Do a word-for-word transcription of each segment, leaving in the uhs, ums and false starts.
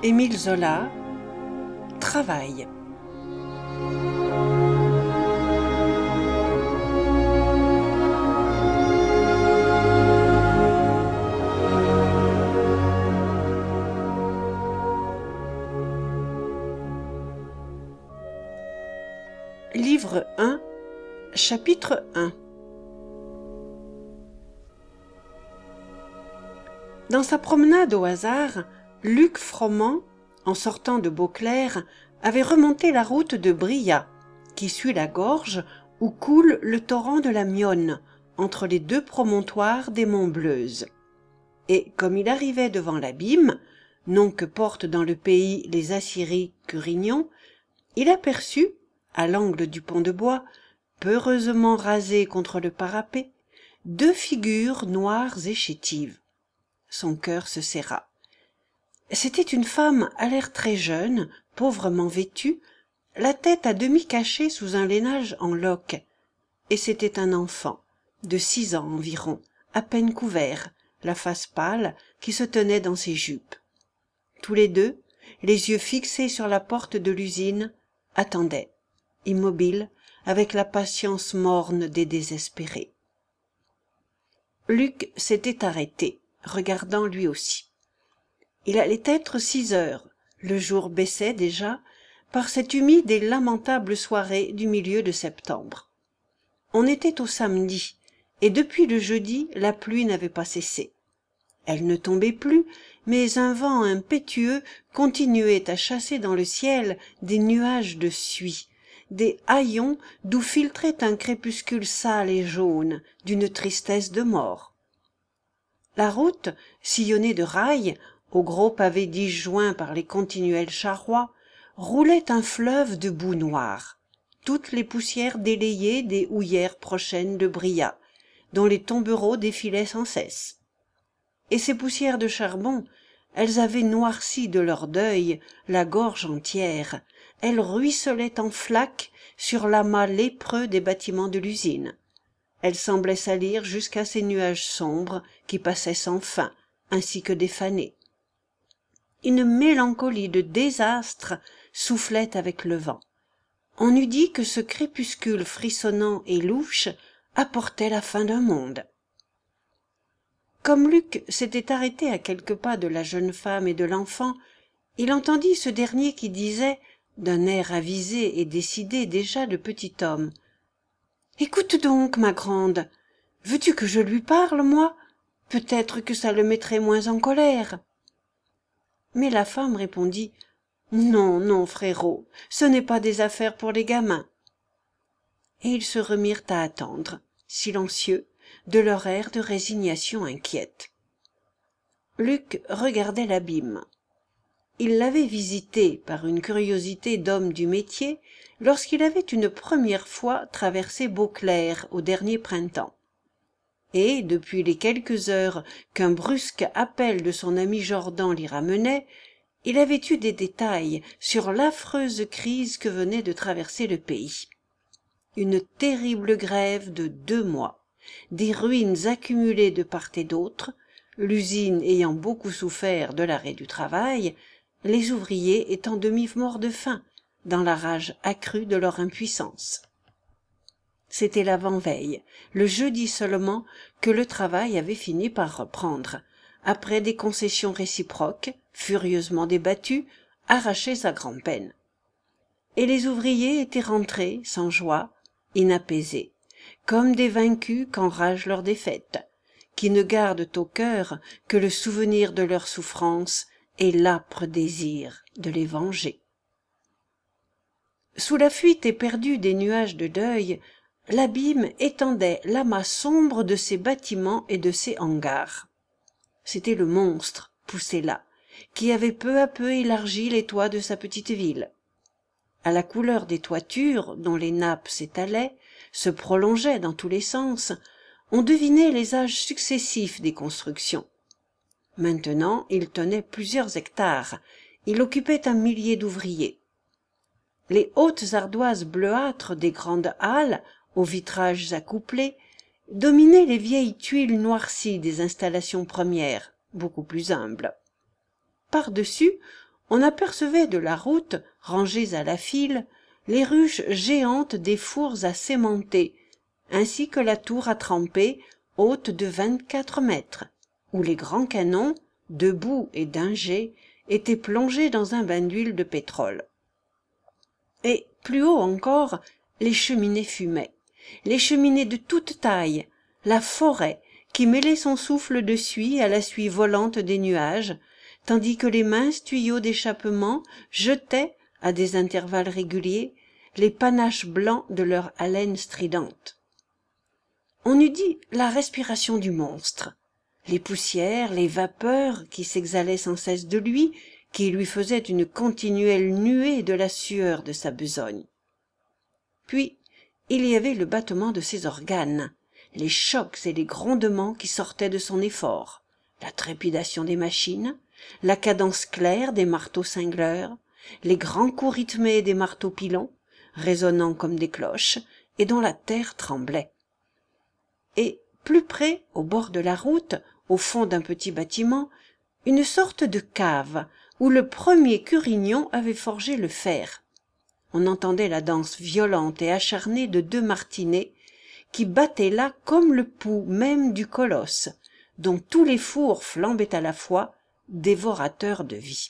Émile Zola, Travail. Livre un, chapitre un. Dans sa promenade au hasard, Luc Froment, en sortant de Beauclerc, avait remonté la route de Brillat, qui suit la gorge où coule le torrent de la Mionne, entre les deux promontoires des monts Bleuze. Et comme il arrivait devant l'abîme, nom que portent dans le pays les Assyries Curignons, il aperçut, à l'angle du pont de bois, peureusement rasé contre le parapet, deux figures noires et chétives. Son cœur se serra. C'était une femme à l'air très jeune, pauvrement vêtue, la tête à demi cachée sous un lainage en loques, et c'était un enfant, de six ans environ, à peine couvert, la face pâle, qui se tenait dans ses jupes. Tous les deux, les yeux fixés sur la porte de l'usine, attendaient, immobiles, avec la patience morne des désespérés. Luc s'était arrêté, regardant lui aussi. Il allait être six heures, le jour baissait déjà, par cette humide et lamentable soirée du milieu de septembre. On était au samedi, et depuis le jeudi la pluie n'avait pas cessé. Elle ne tombait plus, mais un vent impétueux continuait à chasser dans le ciel des nuages de suie, des haillons d'où filtrait un crépuscule sale et jaune, d'une tristesse de mort. La route, sillonnée de rails, aux gros pavés disjoints par les continuels charrois, roulait un fleuve de boue noire, toutes les poussières délayées des houillères prochaines de Brillat, dont les tombereaux défilaient sans cesse. Et ces poussières de charbon, elles avaient noirci de leur deuil la gorge entière, elles ruisselaient en flaques sur l'amas lépreux des bâtiments de l'usine. Elles semblaient salir jusqu'à ces nuages sombres qui passaient sans fin, ainsi que des fanés. Une mélancolie de désastre soufflait avec le vent. On eût dit que ce crépuscule frissonnant et louche apportait la fin d'un monde. Comme Luc s'était arrêté à quelques pas de la jeune femme et de l'enfant, il entendit ce dernier qui disait, d'un air avisé et décidé déjà de petit homme, « Écoute donc, ma grande, veux-tu que je lui parle, moi? Peut-être que ça le mettrait moins en colère. » Mais la femme répondit « Non, non, frérot, ce n'est pas des affaires pour les gamins. » Et ils se remirent à attendre, silencieux, de leur air de résignation inquiète. Luc regardait l'abîme. Il l'avait visité par une curiosité d'homme du métier lorsqu'il avait une première fois traversé Beauclerc au dernier printemps. Et, depuis les quelques heures qu'un brusque appel de son ami Jordan l'y ramenait, il avait eu des détails sur l'affreuse crise que venait de traverser le pays. Une terrible grève de deux mois, des ruines accumulées de part et d'autre, l'usine ayant beaucoup souffert de l'arrêt du travail, les ouvriers étant demi-morts de faim, dans la rage accrue de leur impuissance. C'était l'avant-veille, le jeudi seulement, que le travail avait fini par reprendre, après des concessions réciproques, furieusement débattues, arrachées à grand-peine. Et les ouvriers étaient rentrés, sans joie, inapaisés, comme des vaincus qu'enrage leur défaite, qui ne gardent au cœur que le souvenir de leur souffrance et l'âpre désir de les venger. Sous la fuite éperdue des nuages de deuil, l'abîme étendait l'amas sombre de ses bâtiments et de ses hangars. C'était le monstre, poussé là, qui avait peu à peu élargi les toits de sa petite ville. À la couleur des toitures, dont les nappes s'étalaient, se prolongeaient dans tous les sens, on devinait les âges successifs des constructions. Maintenant, il tenait plusieurs hectares, il occupait un millier d'ouvriers. Les hautes ardoises bleuâtres des grandes halles, aux vitrages accouplés, dominaient les vieilles tuiles noircies des installations premières, beaucoup plus humbles. Par-dessus, on apercevait de la route, rangées à la file, les ruches géantes des fours à cimenter, ainsi que la tour à tremper, haute de vingt-quatre mètres, où les grands canons, debout et d'un jet, étaient plongés dans un bain d'huile de pétrole. Et, plus haut encore, les cheminées fumaient, les cheminées de toute taille, la forêt, qui mêlait son souffle de suie à la suie volante des nuages, tandis que les minces tuyaux d'échappement jetaient, à des intervalles réguliers, les panaches blancs de leur haleine stridente. On eût dit la respiration du monstre, les poussières, les vapeurs qui s'exhalaient sans cesse de lui, qui lui faisaient une continuelle nuée de la sueur de sa besogne. Puis, il y avait le battement de ses organes, les chocs et les grondements qui sortaient de son effort, la trépidation des machines, la cadence claire des marteaux cingleurs, les grands coups rythmés des marteaux pilons, résonnant comme des cloches, et dont la terre tremblait. Et, plus près, au bord de la route, au fond d'un petit bâtiment, une sorte de cave, où le premier Curignon avait forgé le fer. On entendait la danse violente et acharnée de deux martinets, qui battaient là comme le pouls même du colosse, dont tous les fours flambaient à la fois, dévorateurs de vie.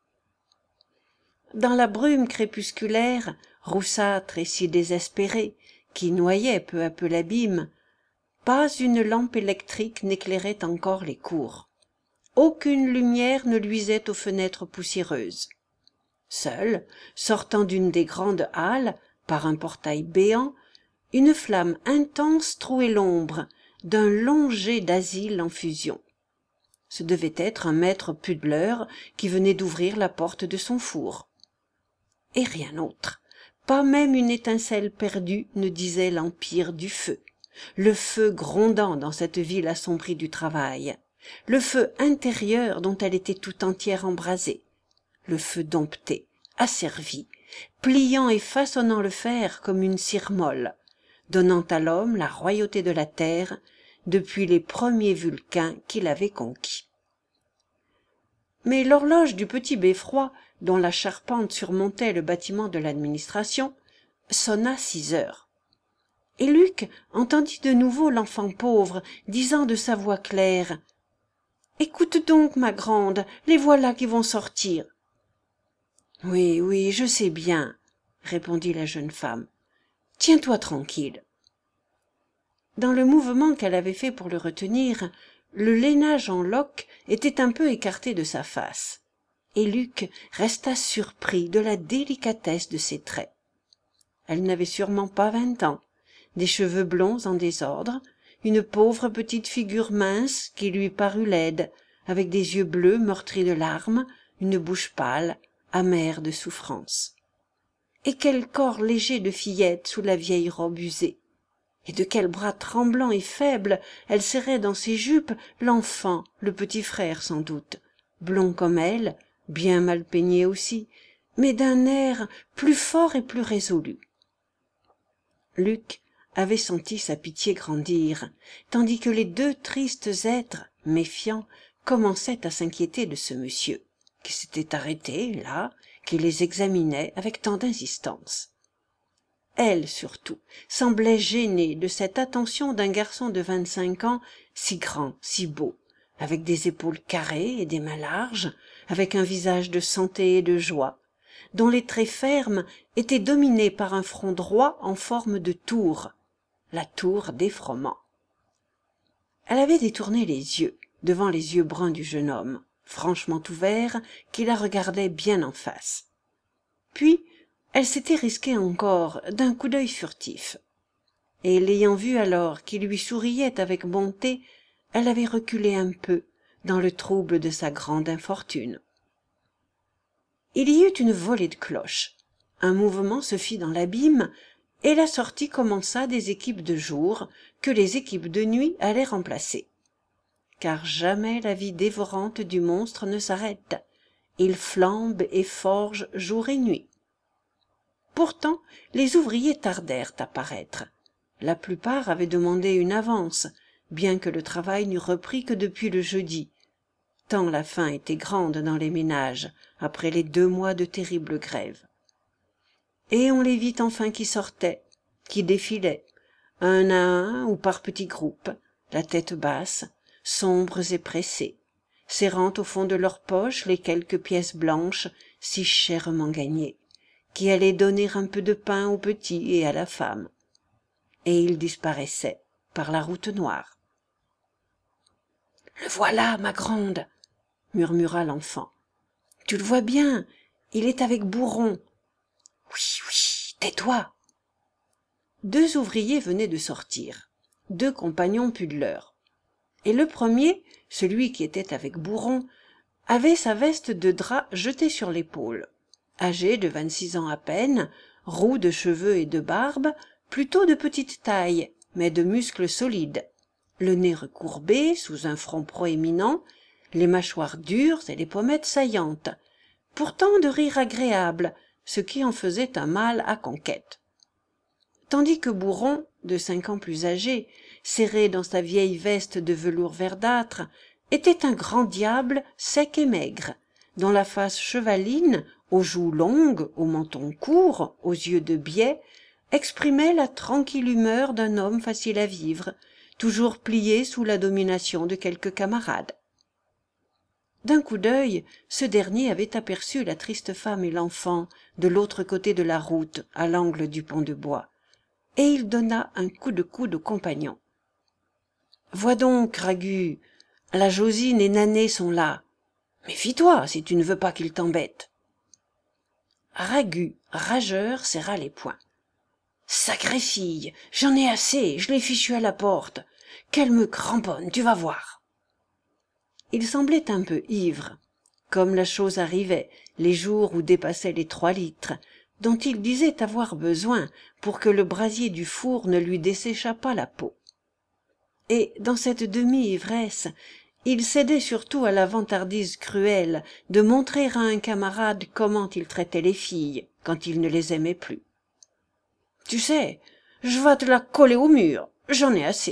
Dans la brume crépusculaire, roussâtre et si désespérée, qui noyait peu à peu l'abîme, pas une lampe électrique n'éclairait encore les cours. Aucune lumière ne luisait aux fenêtres poussiéreuses. Seule, sortant d'une des grandes halles, par un portail béant, une flamme intense trouait l'ombre d'un long jet d'asile en fusion. Ce devait être un maître pudeleur qui venait d'ouvrir la porte de son four. Et rien autre, pas même une étincelle perdue ne disait l'empire du feu, le feu grondant dans cette ville assombrie du travail, le feu intérieur dont elle était tout entière embrasée, le feu dompté, asservi, pliant et façonnant le fer comme une cire molle, donnant à l'homme la royauté de la terre depuis les premiers Vulcains qui l'avaient conquis. Mais l'horloge du petit beffroi, dont la charpente surmontait le bâtiment de l'administration, sonna six heures. Et Luc entendit de nouveau l'enfant pauvre disant de sa voix claire « Écoute donc, ma grande, les voilà qui vont sortir. »« Oui, oui, je sais bien, » répondit la jeune femme. « Tiens-toi tranquille. » Dans le mouvement qu'elle avait fait pour le retenir, le lainage en loques était un peu écarté de sa face, et Luc resta surpris de la délicatesse de ses traits. Elle n'avait sûrement pas vingt ans, des cheveux blonds en désordre, une pauvre petite figure mince qui lui parut laide, avec des yeux bleus meurtris de larmes, une bouche pâle, amère de souffrance. Et quel corps léger de fillette sous la vieille robe usée! Et de quels bras tremblants et faibles elle serrait dans ses jupes l'enfant, le petit frère sans doute, blond comme elle, bien mal peigné aussi, mais d'un air plus fort et plus résolu. Luc avait senti sa pitié grandir, tandis que les deux tristes êtres, méfiants, commençaient à s'inquiéter de ce monsieur, qui s'était arrêté, là, qui les examinait avec tant d'insistance. Elle, surtout, semblait gênée de cette attention d'un garçon de vingt-cinq ans, si grand, si beau, avec des épaules carrées et des mains larges, avec un visage de santé et de joie, dont les traits fermes étaient dominés par un front droit en forme de tour, la tour des Froment. Elle avait détourné les yeux devant les yeux bruns du jeune homme, franchement ouverts, qui la regardaient bien en face. Puis, elle s'était risquée encore d'un coup d'œil furtif, et l'ayant vu alors qui lui souriait avec bonté, elle avait reculé un peu dans le trouble de sa grande infortune. Il y eut une volée de cloches, un mouvement se fit dans l'abîme, et la sortie commença des équipes de jour que les équipes de nuit allaient remplacer. Car jamais la vie dévorante du monstre ne s'arrête, il flambe et forge jour et nuit. Pourtant, les ouvriers tardèrent à paraître. La plupart avaient demandé une avance, bien que le travail n'eût repris que depuis le jeudi. tant la faim était grande dans les ménages après les deux mois de terrible grève. Et on les vit enfin qui sortaient, qui défilaient, un à un ou par petits groupes, la tête basse, sombres et pressés, serrant au fond de leurs poches les quelques pièces blanches si chèrement gagnées, qui allaient donner un peu de pain aux petits et à la femme. Et ils disparaissaient par la route noire. « Le voilà, ma grande !» murmura l'enfant. « Tu le vois bien, il est avec Bourron. »« Oui, oui, tais-toi !» Deux ouvriers venaient de sortir, deux compagnons pudeleurs. Et le premier, celui qui était avec Bourron, avait sa veste de drap jetée sur l'épaule. Âgé de vingt-six ans à peine, roux de cheveux et de barbe, plutôt de petite taille, mais de muscles solides, le nez recourbé sous un front proéminent, les mâchoires dures et les pommettes saillantes, pourtant de rire agréable, ce qui en faisait un mâle à conquête. Tandis que Bourron, de cinq ans plus âgé, serré dans sa vieille veste de velours verdâtre, était un grand diable sec et maigre, dont la face chevaline, aux joues longues, au menton court, aux yeux de biais, exprimait la tranquille humeur d'un homme facile à vivre, toujours plié sous la domination de quelques camarades. D'un coup d'œil, ce dernier avait aperçu la triste femme et l'enfant de l'autre côté de la route, à l'angle du pont de bois, et il donna un coup de coude au compagnon. « Vois donc, Ragu, la Josine et Nanet sont là. Méfie-toi si tu ne veux pas qu'ils t'embêtent. » Ragu, rageur, serra les poings. « Sacrée fille, j'en ai assez, je l'ai fichue à la porte. Qu'elle me cramponne, tu vas voir. » Il semblait un peu ivre, comme la chose arrivait les jours où dépassaient les trois litres, dont il disait avoir besoin pour que le brasier du four ne lui desséchât pas la peau. Et dans cette demi-ivresse, il cédait surtout à la vantardise cruelle de montrer à un camarade comment il traitait les filles quand il ne les aimait plus. « Tu sais, je vas te la coller au mur, j'en ai assez. »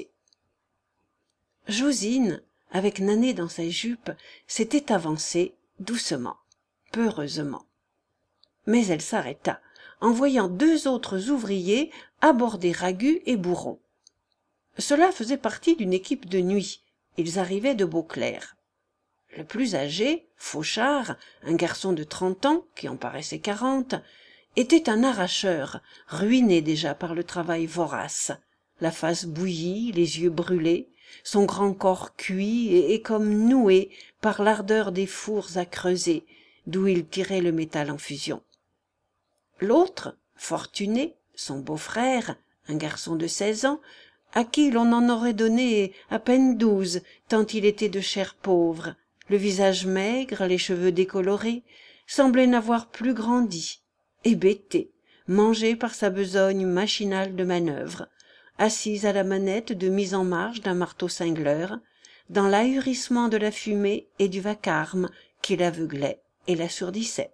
Josine, avec Nanet dans sa jupe, s'était avancée doucement, peureusement. Mais elle s'arrêta en voyant deux autres ouvriers aborder Ragu et Bourron. Cela faisait partie d'une équipe de nuit, ils arrivaient de Beauclerc. Le plus âgé, Fauchard, un garçon de trente ans, qui en paraissait quarante, était un arracheur, ruiné déjà par le travail vorace, la face bouillie, les yeux brûlés, son grand corps cuit et, et comme noué par l'ardeur des fours à creuser, d'où il tirait le métal en fusion. L'autre, Fortuné, son beau-frère, un garçon de seize ans, à qui l'on en aurait donné à peine douze, tant il était de chair pauvre, le visage maigre, les cheveux décolorés, semblait n'avoir plus grandi, hébété, mangé par sa besogne machinale de manœuvre, assis à la manette de mise en marche d'un marteau cingleur, dans l'ahurissement de la fumée et du vacarme qui l'aveuglait et l'assourdissait.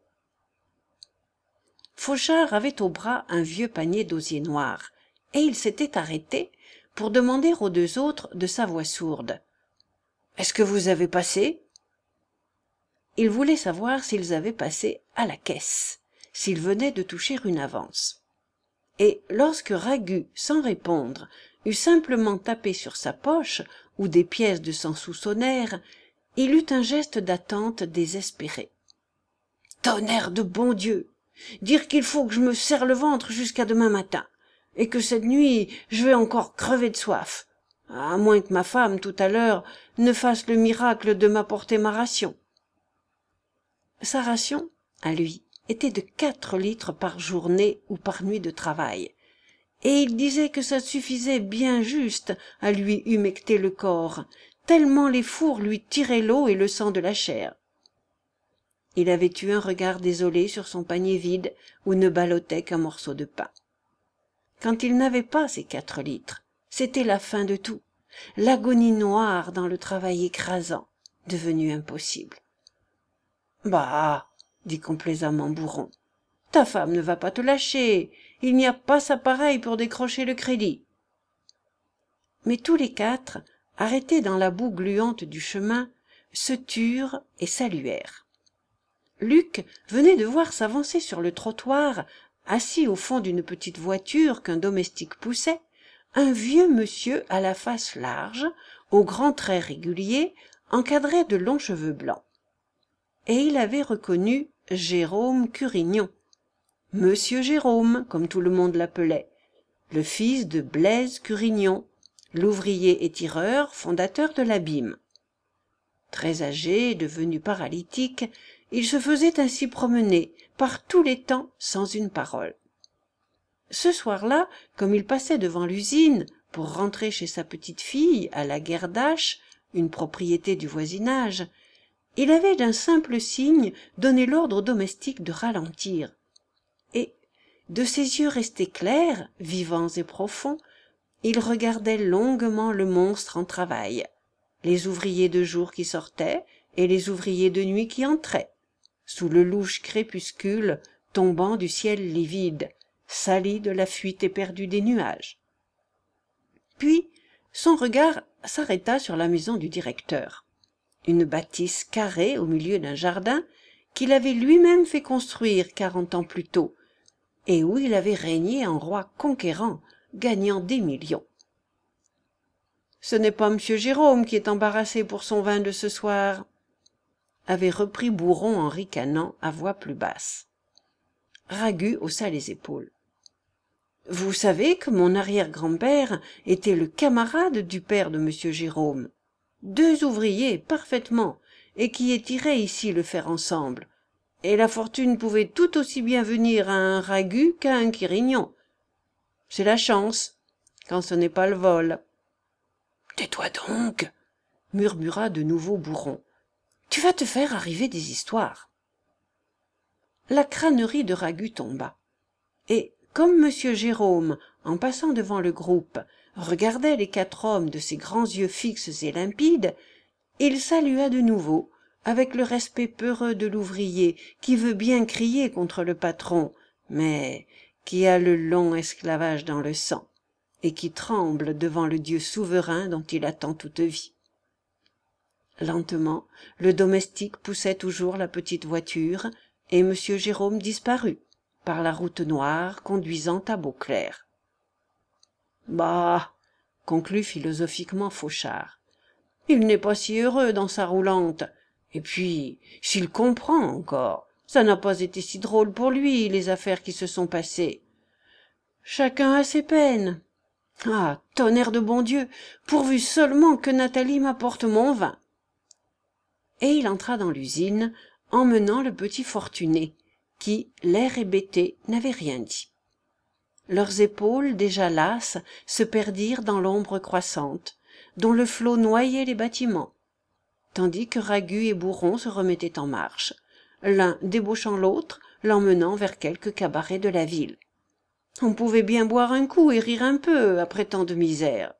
Fauchard avait au bras un vieux panier d'osier noir, et il s'était arrêté pour demander aux deux autres de sa voix sourde. « Est-ce que vous avez passé ?» Il voulait savoir s'ils avaient passé à la caisse, s'ils venaient de toucher une avance. Et lorsque Ragu, sans répondre, eut simplement tapé sur sa poche, où des pièces de cent sous sonnèrent, il eut un geste d'attente désespéré. « Tonnerre de bon Dieu! Dire qu'il faut que je me serre le ventre jusqu'à demain matin, et que cette nuit je vais encore crever de soif, à moins que ma femme, tout à l'heure, ne fasse le miracle de m'apporter ma ration. » Sa ration, à lui, était de quatre litres par journée ou par nuit de travail, et il disait que ça suffisait bien juste à lui humecter le corps, tellement les fours lui tiraient l'eau et le sang de la chair. Il avait eu un regard désolé sur son panier vide où ne ballottait qu'un morceau de pain. Quand il n'avait pas ces quatre litres, c'était la fin de tout, l'agonie noire dans le travail écrasant, devenu impossible. « Bah, dit complaisamment Bourron, ta femme ne va pas te lâcher, il n'y a pas sa pareille pour décrocher le crédit. » Mais tous les quatre, arrêtés dans la boue gluante du chemin, se turent et saluèrent. Luc venait de voir s'avancer sur le trottoir, assis au fond d'une petite voiture qu'un domestique poussait, un vieux monsieur à la face large, aux grands traits réguliers, encadré de longs cheveux blancs. Et il avait reconnu Jérôme Curignon, Monsieur Jérôme, comme tout le monde l'appelait, le fils de Blaise Curignon, l'ouvrier étireur fondateur de l'Abîme. Très âgé, devenu paralytique, il se faisait ainsi promener par tous les temps sans une parole. Ce soir-là, comme il passait devant l'usine pour rentrer chez sa petite-fille à la Guerdache, une propriété du voisinage, il avait d'un simple signe donné l'ordre aux domestiques de ralentir. Et, de ses yeux restés clairs, vivants et profonds, il regardait longuement le monstre en travail, les ouvriers de jour qui sortaient et les ouvriers de nuit qui entraient, sous le louche crépuscule tombant du ciel livide, sali de la fuite éperdue des nuages. Puis son regard s'arrêta sur la maison du directeur, une bâtisse carrée au milieu d'un jardin qu'il avait lui-même fait construire quarante ans plus tôt, et où il avait régné en roi conquérant, gagnant des millions. « Ce n'est pas monsieur Jérôme qui est embarrassé pour son vin de ce soir », avait repris Bourron en ricanant à voix plus basse. Ragu haussa les épaules. « Vous savez que mon arrière-grand-père était le camarade du père de monsieur Jérôme, deux ouvriers parfaitement, et qui étiraient ici le fer ensemble. Et la fortune pouvait tout aussi bien venir à un Ragu qu'à un Quirignon. C'est la chance, quand ce n'est pas le vol. »« Tais-toi donc » murmura de nouveau Bourron. « Tu vas te faire arriver des histoires. » La crânerie de Ragu tomba. Et, comme monsieur Jérôme, en passant devant le groupe, regardait les quatre hommes de ses grands yeux fixes et limpides, il salua de nouveau, avec le respect peureux de l'ouvrier qui veut bien crier contre le patron, mais qui a le long esclavage dans le sang, et qui tremble devant le Dieu souverain dont il attend toute vie. Lentement, le domestique poussait toujours la petite voiture, et M. Jérôme disparut, par la route noire conduisant à Beauclerc. « Bah !» conclut philosophiquement Fauchard. « Il n'est pas si heureux dans sa roulante. Et puis, s'il comprend encore, ça n'a pas été si drôle pour lui, les affaires qui se sont passées. Chacun a ses peines. Ah, tonnerre de bon Dieu, pourvu seulement que Nathalie m'apporte mon vin !» Et il entra dans l'usine, emmenant le petit fortuné, qui, l'air hébété, n'avait rien dit. Leurs épaules, déjà lasses, se perdirent dans l'ombre croissante, dont le flot noyait les bâtiments, tandis que Ragu et Bourron se remettaient en marche, l'un débauchant l'autre, l'emmenant vers quelque cabaret de la ville. On pouvait bien boire un coup et rire un peu après tant de misère.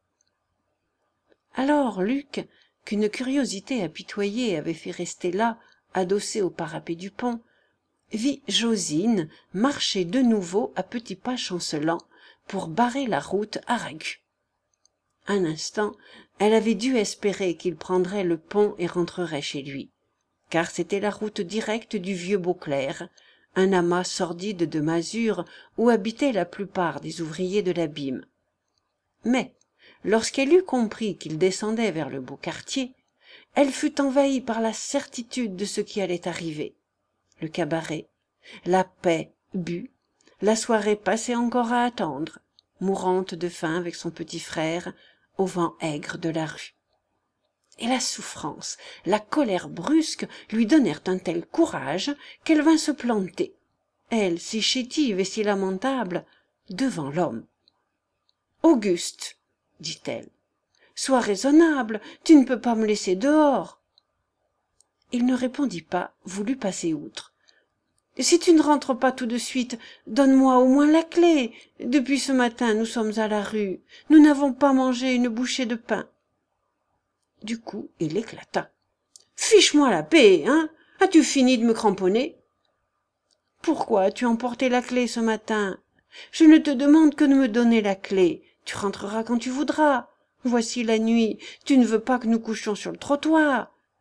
Alors Luc, qu'une curiosité apitoyée avait fait rester là, adossé au parapet du pont, vit Josine marcher de nouveau à petits pas chancelants pour barrer la route à Ragu. Un instant, elle avait dû espérer qu'il prendrait le pont et rentrerait chez lui, car c'était la route directe du vieux Beauclerc, un amas sordide de masures où habitaient la plupart des ouvriers de l'Abîme. Mais, lorsqu'elle eut compris qu'il descendait vers le beau quartier, elle fut envahie par la certitude de ce qui allait arriver. Le cabaret, la paix bue, la soirée passée encore à attendre, mourante de faim avec son petit frère, au vent aigre de la rue. Et la souffrance, la colère brusque lui donnèrent un tel courage qu'elle vint se planter, elle si chétive et si lamentable, devant l'homme. « Auguste, dit-elle, sois raisonnable, tu ne peux pas me laisser dehors. » Il ne répondit pas, voulut passer outre. « Si tu ne rentres pas tout de suite, donne-moi au moins la clé. Depuis ce matin, nous sommes à la rue. Nous n'avons pas mangé une bouchée de pain. » Du coup, il éclata. « Fiche-moi la paix, hein? As-tu fini de me cramponner? »« Pourquoi as-tu emporté la clé ce matin? Je ne te demande que de me donner la clé. Tu rentreras quand tu voudras. Voici la nuit. Tu ne veux pas que nous couchions sur le trottoir. »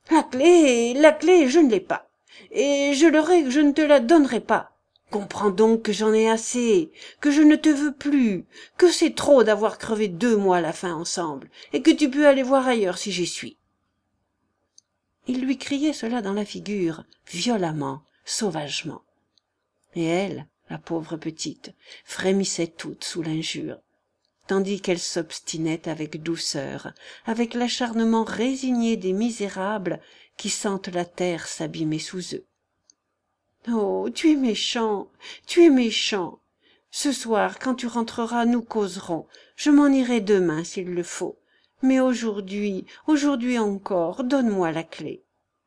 La clé, la clé, je ne l'ai pas. Et je l'aurai que je ne te la donnerai pas. Comprends donc que j'en ai assez, que je ne te veux plus, que c'est trop d'avoir crevé deux mois à la fin ensemble, et que tu peux aller voir ailleurs si j'y suis. Il lui criait cela dans la figure, violemment, sauvagement. Et elle, la pauvre petite, frémissait toute sous l'injure, tandis qu'elle s'obstinait avec douceur, avec l'acharnement résigné des misérables qui sentent la terre s'abîmer sous eux. Oh, tu es méchant, tu es méchant. Ce soir, quand tu rentreras, nous causerons. Je m'en irai demain s'il le faut. Mais aujourd'hui, aujourd'hui encore, donne-moi la clé.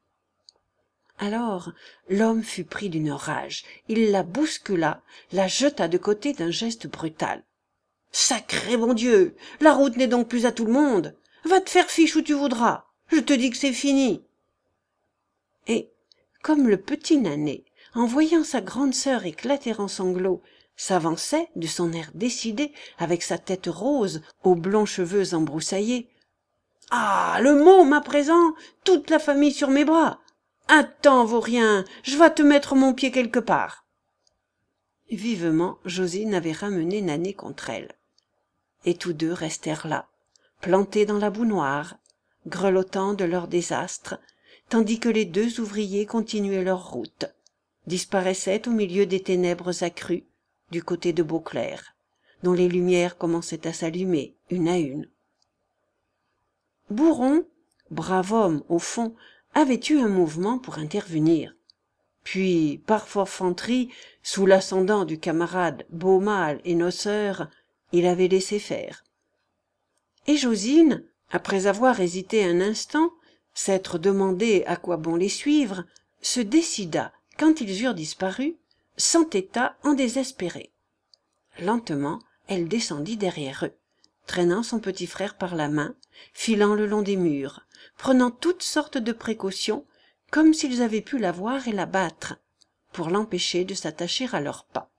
Alors l'homme fut pris d'une rage. Il la bouscula, la jeta de côté d'un geste brutal. Sacré bon Dieu, la route n'est donc plus à tout le monde. Va te faire fiche où tu voudras. Je te dis que c'est fini. Et, comme le petit Nanet, en voyant sa grande sœur éclater en sanglots, s'avançait, de son air décidé, avec sa tête rose, aux blonds cheveux embroussaillés. « Ah, le môme à présent, toute la famille sur mes bras. Un temps vaut rien, je vas te mettre mon pied quelque part. » Vivement, Josine avait ramené Nanet contre elle. Et tous deux restèrent là, plantés dans la boue noire, grelottant de leur désastre, tandis que les deux ouvriers continuaient leur route, disparaissaient au milieu des ténèbres accrues du côté de Beauclerc, dont les lumières commençaient à s'allumer une à une. Bourron, brave homme au fond, avait eu un mouvement pour intervenir. Puis, par forfanterie, sous l'ascendant du camarade Beaumal et Noceur, il avait laissé faire. Et Josine, après avoir hésité un instant, s'être demandé à quoi bon les suivre, se décida, quand ils eurent disparu, s'entêta en désespéré. Lentement, elle descendit derrière eux, traînant son petit frère par la main, filant le long des murs, prenant toutes sortes de précautions, comme s'ils avaient pu la voir et la battre, pour l'empêcher de s'attacher à leurs pas.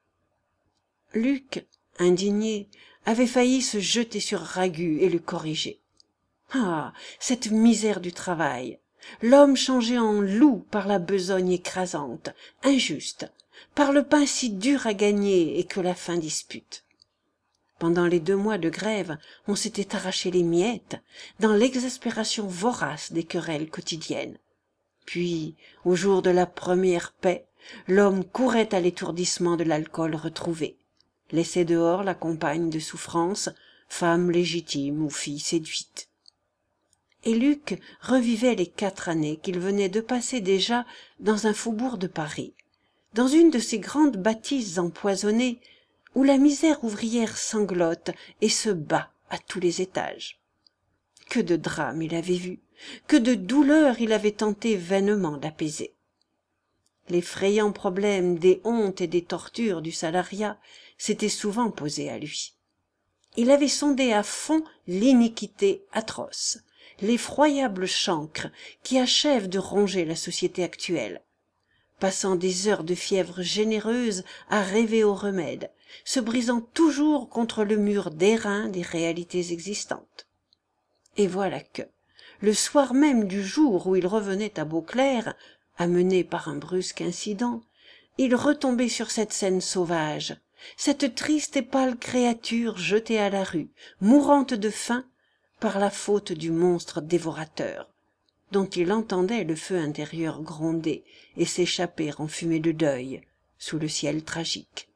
Luc, indigné, avait failli se jeter sur Ragu et le corriger. Ah, cette misère du travail! L'homme changé en loup par la besogne écrasante, injuste, par le pain si dur à gagner et que la faim dispute. Pendant les deux mois de grève, on s'était arraché les miettes, dans l'exaspération vorace des querelles quotidiennes. Puis, au jour de la première paix, l'homme courait à l'étourdissement de l'alcool retrouvé, laissait dehors la compagne de souffrance, femme légitime ou fille séduite. Et Luc revivait les quatre années qu'il venait de passer déjà dans un faubourg de Paris, dans une de ces grandes bâtisses empoisonnées où la misère ouvrière sanglote et se bat à tous les étages. Que de drames il avait vu, que de douleurs il avait tenté vainement d'apaiser. L'effrayant problème des hontes et des tortures du salariat s'était souvent posé à lui. Il avait sondé à fond l'iniquité atroce, l'effroyable chancre qui achève de ronger la société actuelle, passant des heures de fièvre généreuse à rêver au remède, se brisant toujours contre le mur d'airain des réalités existantes. Et voilà que, le soir même du jour où il revenait à Beauclerc, amené par un brusque incident, il retombait sur cette scène sauvage, cette triste et pâle créature jetée à la rue, mourante de faim, par la faute du monstre dévorateur, dont il entendait le feu intérieur gronder et s'échapper en fumée de deuil sous le ciel tragique.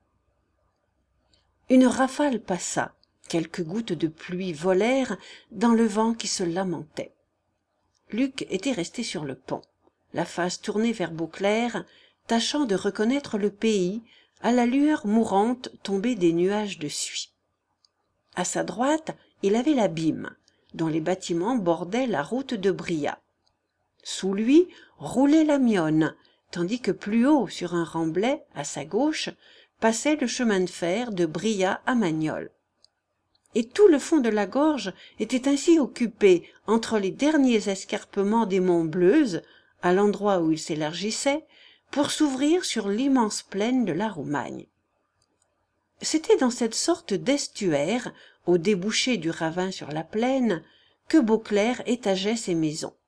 Une rafale passa, quelques gouttes de pluie volèrent dans le vent qui se lamentait. Luc était resté sur le pont, la face tournée vers Beauclerc, tâchant de reconnaître le pays à la lueur mourante tombée des nuages de suie. À sa droite, il avait l'abîme, dont les bâtiments bordaient la route de Brillat. Sous lui roulait la Miosne, tandis que plus haut, sur un remblai, à sa gauche, passait le chemin de fer de Brillat à Magnoles. Et tout le fond de la gorge était ainsi occupé, entre les derniers escarpements des monts Bleuze, à l'endroit où ils s'élargissaient, pour s'ouvrir sur l'immense plaine de la Roumagne. C'était dans cette sorte d'estuaire, au débouché du ravin sur la plaine, que Beauclerc étageait ses maisons,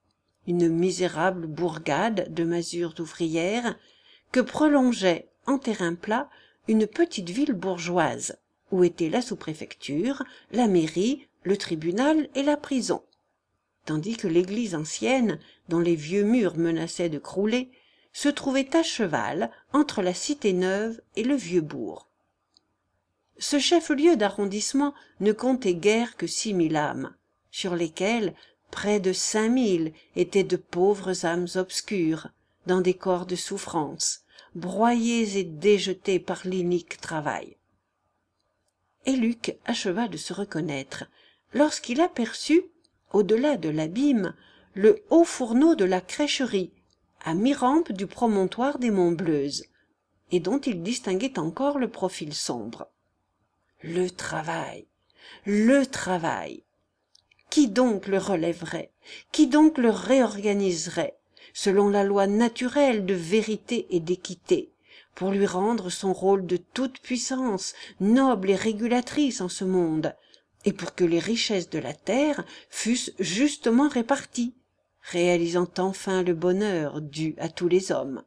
une misérable bourgade de masures ouvrières, que prolongeait, en terrain plat, une petite ville bourgeoise, où étaient la sous-préfecture, la mairie, le tribunal et la prison, tandis que l'église ancienne, dont les vieux murs menaçaient de crouler, se trouvait à cheval entre la cité neuve et le vieux bourg. Ce chef-lieu d'arrondissement ne comptait guère que six mille âmes, sur lesquelles près de cinq mille étaient de pauvres âmes obscures, dans des corps de souffrance, broyées et déjetées par l'inique travail. Et Luc acheva de se reconnaître, lorsqu'il aperçut, au-delà de l'abîme, le haut fourneau de la crècherie, à mi-rampe du promontoire des Monts-Bleuses, et dont il distinguait encore le profil sombre. Le travail, le travail. Qui donc le relèverait? Qui donc le réorganiserait, selon la loi naturelle de vérité et d'équité, pour lui rendre son rôle de toute-puissance, noble et régulatrice en ce monde, et pour que les richesses de la terre fussent justement réparties, réalisant enfin le bonheur dû à tous les hommes.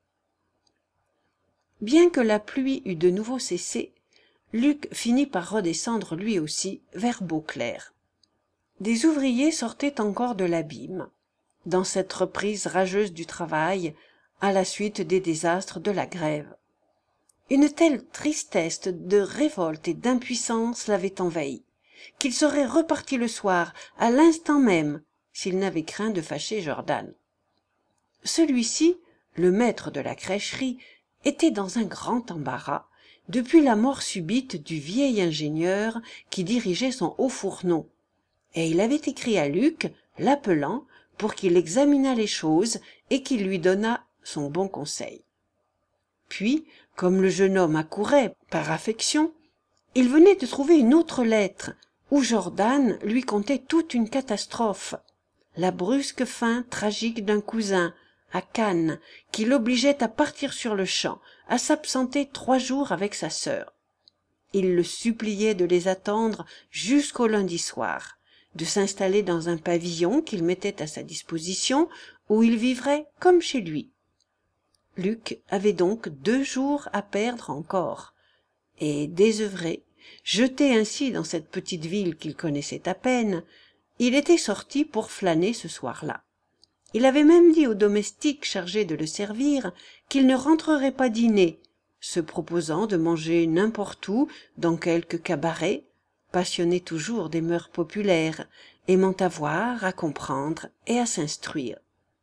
Bien que la pluie eût de nouveau cessé, Luc finit par redescendre lui aussi vers Beauclerc. Des ouvriers sortaient encore de l'abîme, dans cette reprise rageuse du travail, à la suite des désastres de la grève. Une telle tristesse de révolte et d'impuissance l'avait envahi, qu'il serait reparti le soir, à l'instant même, s'il n'avait craint de fâcher Jordan. Celui-ci, le maître de la crècherie, était dans un grand embarras, depuis la mort subite du vieil ingénieur qui dirigeait son haut fourneau, et il avait écrit à Luc, l'appelant, pour qu'il examinât les choses et qu'il lui donnât son bon conseil. Puis, comme le jeune homme accourait par affection, il venait de trouver une autre lettre, où Jordan lui contait toute une catastrophe, la brusque fin tragique d'un cousin, à Cannes, qui l'obligeait à partir sur le champ, à s'absenter trois jours avec sa sœur. Il le suppliait de les attendre jusqu'au lundi soir, de s'installer dans un pavillon qu'il mettait à sa disposition, où il vivrait comme chez lui. Luc avait donc deux jours à perdre encore, et désœuvré, jeté ainsi dans cette petite ville qu'il connaissait à peine, il était sorti pour flâner ce soir-là. Il avait même dit au domestique chargé de le servir qu'il ne rentrerait pas dîner, se proposant de manger n'importe où, dans quelque cabaret, passionné toujours des mœurs populaires, aimant à voir, à comprendre et à s'instruire.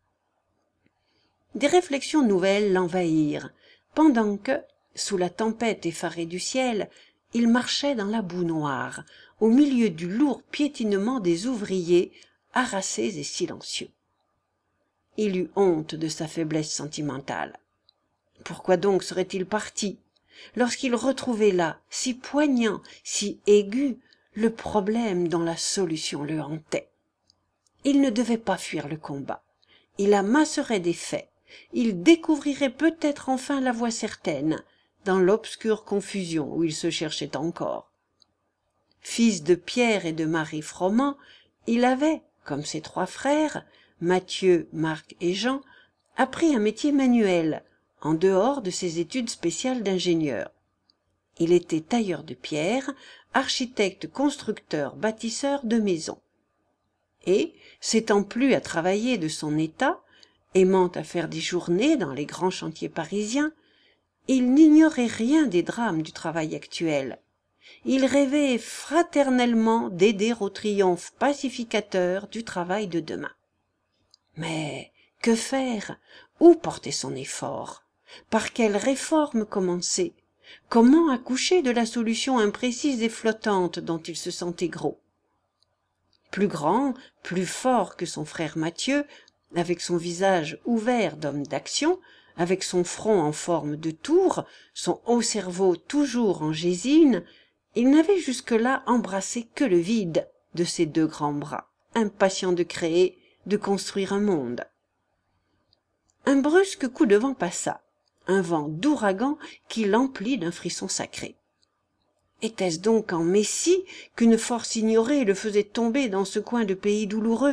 Des réflexions nouvelles l'envahirent, pendant que, sous la tempête effarée du ciel, il marchait dans la boue noire, au milieu du lourd piétinement des ouvriers, harassés et silencieux. Il eut honte de sa faiblesse sentimentale. Pourquoi donc serait-il parti, lorsqu'il retrouvait là, si poignant, si aigu, le problème dont la solution le hantait? Il ne devait pas fuir le combat. Il amasserait des faits. Il découvrirait peut-être enfin la voie certaine, dans l'obscure confusion où il se cherchait encore. Fils de Pierre et de Marie Froment, il avait, comme ses trois frères, Matthieu, Marc et Jean, appris un métier manuel, en dehors de ses études spéciales d'ingénieur. Il était tailleur de pierre, architecte, constructeur, bâtisseur de maisons. Et, s'étant plu à travailler de son état, aimant à faire des journées dans les grands chantiers parisiens, il n'ignorait rien des drames du travail actuel. Il rêvait fraternellement d'aider au triomphe pacificateur du travail de demain. Mais que faire? Où porter son effort? Par quelle réforme commencer? Comment accoucher de la solution imprécise et flottante dont il se sentait gros? Plus grand, plus fort que son frère Mathieu, avec son visage ouvert d'homme d'action, avec son front en forme de tour, son haut cerveau toujours en gésine, il n'avait jusque-là embrassé que le vide de ses deux grands bras, impatient de créer, de construire un monde. Un brusque coup de vent passa, un vent d'ouragan qui l'emplit d'un frisson sacré. Était-ce donc en Messie qu'une force ignorée le faisait tomber dans ce coin de pays douloureux,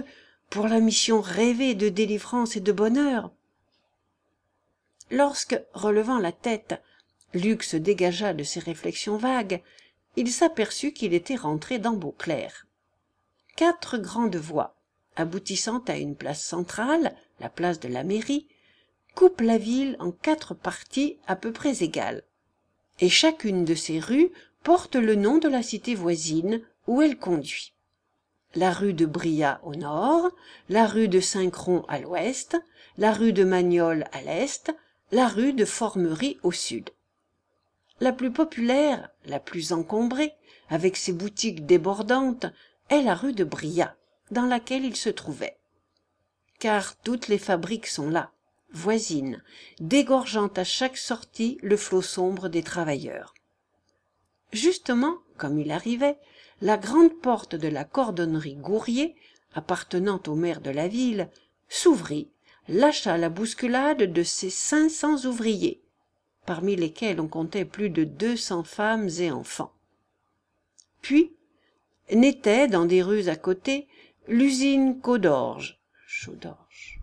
pour la mission rêvée de délivrance et de bonheur. Lorsque, relevant la tête, Luc se dégagea de ses réflexions vagues, il s'aperçut qu'il était rentré dans Beauclerc. Quatre grandes voies, aboutissant à une place centrale, la place de la mairie, coupent la ville en quatre parties à peu près égales, et chacune de ces rues porte le nom de la cité voisine où elle conduit. La rue de Brillat au nord, la rue de Saint-Cron à l'ouest, la rue de Magnol à l'est, la rue de Formerie au sud. La plus populaire, la plus encombrée, avec ses boutiques débordantes, est la rue de Brillat, dans laquelle il se trouvait. Car toutes les fabriques sont là, voisines, dégorgeant à chaque sortie le flot sombre des travailleurs. Justement, comme il arrivait, la grande porte de la cordonnerie Gourrier, appartenant au maire de la ville, s'ouvrit, lâcha la bousculade de ses cinq cents ouvriers, parmi lesquels on comptait plus de deux cents femmes et enfants. Puis, naîtait dans des rues à côté l'usine Caudorge, Chaudorge.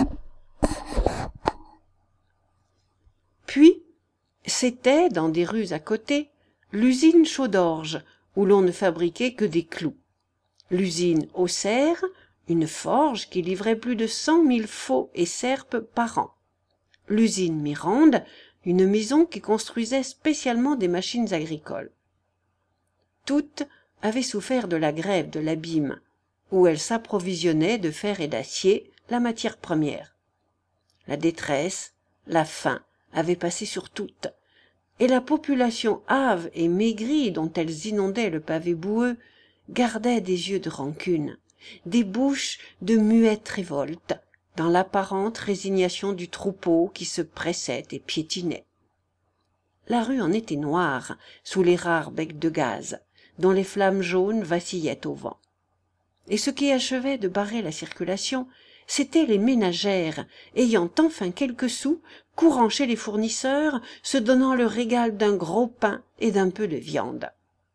Puis, c'était dans des rues à côté l'usine Chaudorge, où l'on ne fabriquait que des clous. L'usine Auxerre, une forge qui livrait plus de cent mille faux et serpes par an. L'usine Mirande, une maison qui construisait spécialement des machines agricoles. Toutes avaient souffert de la grève de l'abîme, où elles s'approvisionnaient de fer et d'acier, la matière première. La détresse, la faim avaient passé sur toutes, et la population hâve et maigrie dont elles inondaient le pavé boueux gardait des yeux de rancune, des bouches de muette révolte, dans l'apparente résignation du troupeau qui se pressait et piétinait. La rue en était noire, sous les rares becs de gaz, dont les flammes jaunes vacillaient au vent. Et ce qui achevait de barrer la circulation, c'étaient les ménagères, ayant enfin quelques sous, courant chez les fournisseurs, se donnant le régal d'un gros pain et d'un peu de viande.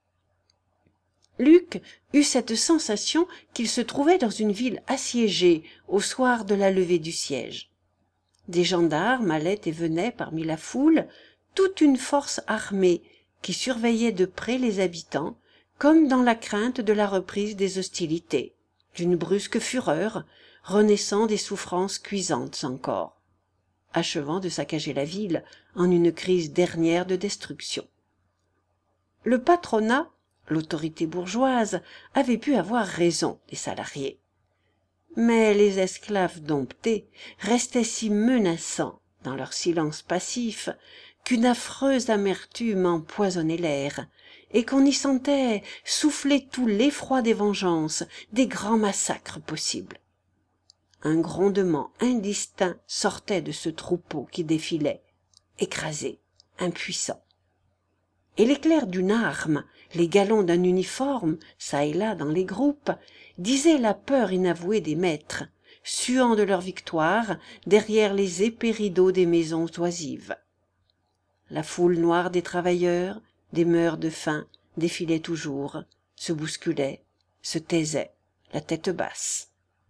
Luc eut cette sensation qu'il se trouvait dans une ville assiégée au soir de la levée du siège. Des gendarmes allaient et venaient parmi la foule, toute une force armée qui surveillait de près les habitants, comme dans la crainte de la reprise des hostilités, d'une brusque fureur, renaissant des souffrances cuisantes encore, achevant de saccager la ville en une crise dernière de destruction. Le patronat, l'autorité bourgeoise, avait pu avoir raison des salariés. Mais les esclaves domptés restaient si menaçants dans leur silence passif qu'une affreuse amertume empoisonnait l'air, et qu'on y sentait souffler tout l'effroi des vengeances, des grands massacres possibles. Un grondement indistinct sortait de ce troupeau qui défilait, écrasé, impuissant. Et l'éclair d'une arme, les galons d'un uniforme, çà et là dans les groupes, disaient la peur inavouée des maîtres, suant de leur victoire derrière les épais rideaux des maisons oisives. La foule noire des travailleurs, des mœurs de faim, défilait toujours, se bousculait, se taisait, la tête basse.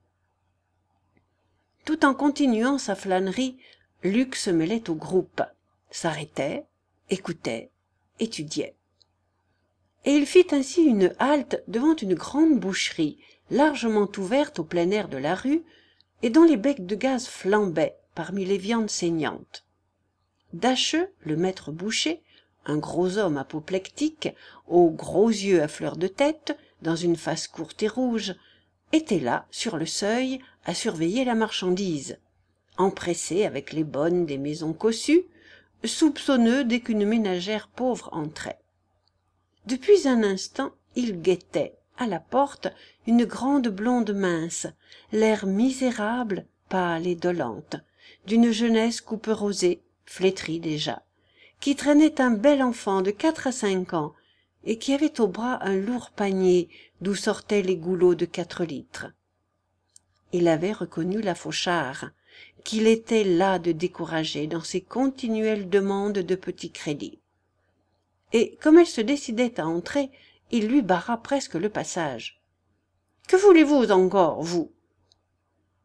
Tout en continuant sa flânerie, Luc se mêlait au groupe, s'arrêtait, écoutait, étudiait. Et il fit ainsi une halte devant une grande boucherie, largement ouverte au plein air de la rue, et dont les becs de gaz flambaient parmi les viandes saignantes. Dacheux, le maître boucher, un gros homme apoplectique, aux gros yeux à fleur de tête, dans une face courte et rouge, était là, sur le seuil, à surveiller la marchandise, empressé avec les bonnes des maisons cossues, soupçonneux dès qu'une ménagère pauvre entrait. Depuis un instant, il guettait, à la porte, une grande blonde mince, l'air misérable, pâle et dolente, d'une jeunesse couperosée, flétrie déjà, qui traînait un bel enfant de quatre à cinq ans, et qui avait au bras un lourd panier d'où sortaient les goulots de quatre litres. Il avait reconnu la Fauchard, qu'il était las de décourager dans ses continuelles demandes de petits crédits. Et comme elle se décidait à entrer, il lui barra presque le passage. « Que voulez-vous encore, vous »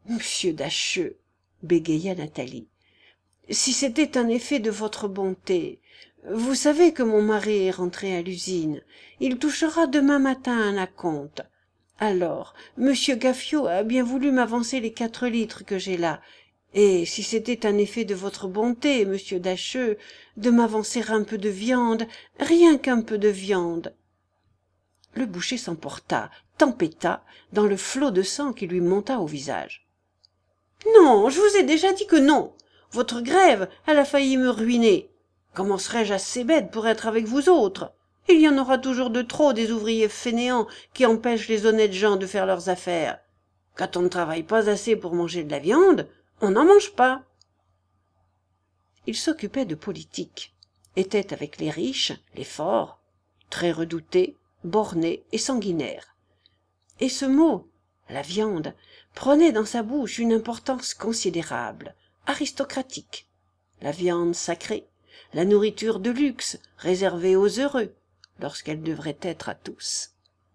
Monsieur Dacheux, bégaya Nathalie, si c'était un effet de votre bonté, vous savez que mon mari est rentré à l'usine, il touchera demain matin un acompte. Alors, monsieur Gaffiot a bien voulu m'avancer les quatre litres que j'ai là, et si c'était un effet de votre bonté, monsieur Dacheux, de m'avancer un peu de viande, rien qu'un peu de viande. Le boucher s'emporta, tempêta, dans le flot de sang qui lui monta au visage. Non, je vous ai déjà dit que non. Votre grève, elle a failli me ruiner. Comment serais-je assez bête pour être avec vous autres? Il y en aura toujours de trop des ouvriers fainéants qui empêchent les honnêtes gens de faire leurs affaires. Quand on ne travaille pas assez pour manger de la viande, on n'en mange pas. Il s'occupait de politique, était avec les riches, les forts, très redouté, borné et sanguinaire. Et ce mot, la viande, prenait dans sa bouche une importance considérable, aristocratique. La viande sacrée, la nourriture de luxe réservée aux heureux, lorsqu'elle devrait être à tous.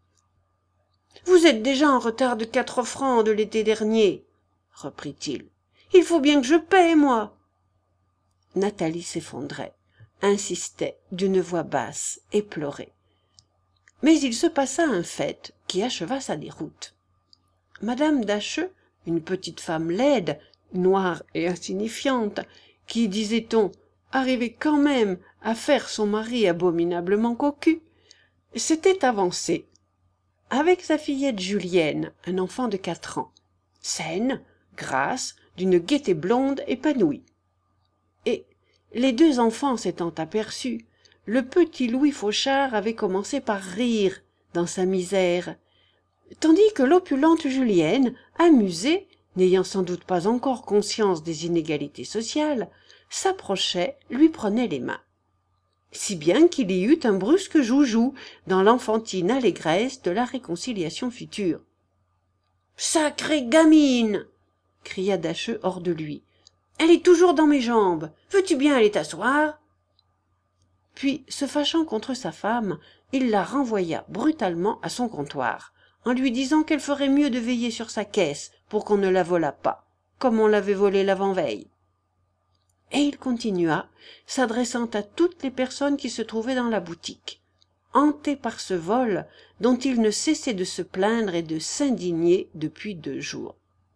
« Vous êtes déjà en retard de quatre francs de l'été dernier, reprit-il. « Il faut bien que je paie, moi. » Nathalie s'effondrait, insistait d'une voix basse et pleurait. Mais il se passa un fait qui acheva sa déroute. Madame Dacheux, une petite femme laide, noire et insignifiante, qui, disait-on, arrivait quand même à faire son mari abominablement cocu, s'était avancée, avec sa fillette Julienne, un enfant de quatre ans, saine, grasse, d'une gaieté blonde épanouie. Et, les deux enfants s'étant aperçus, le petit Louis Fauchard avait commencé par rire dans sa misère, tandis que l'opulente Julienne, amusée, n'ayant sans doute pas encore conscience des inégalités sociales, s'approchait, lui prenait les mains. Si bien qu'il y eut un brusque joujou dans l'enfantine allégresse de la réconciliation future. « Sacrée gamine !» cria Dacheux hors de lui. « Elle est toujours dans mes jambes. Veux-tu bien aller t'asseoir ?» Puis, se fâchant contre sa femme, il la renvoya brutalement à son comptoir, en lui disant qu'elle ferait mieux de veiller sur sa caisse pour qu'on ne la volât pas, comme on l'avait volée l'avant-veille. Et il continua, s'adressant à toutes les personnes qui se trouvaient dans la boutique, hanté par ce vol dont il ne cessait de se plaindre et de s'indigner depuis deux jours.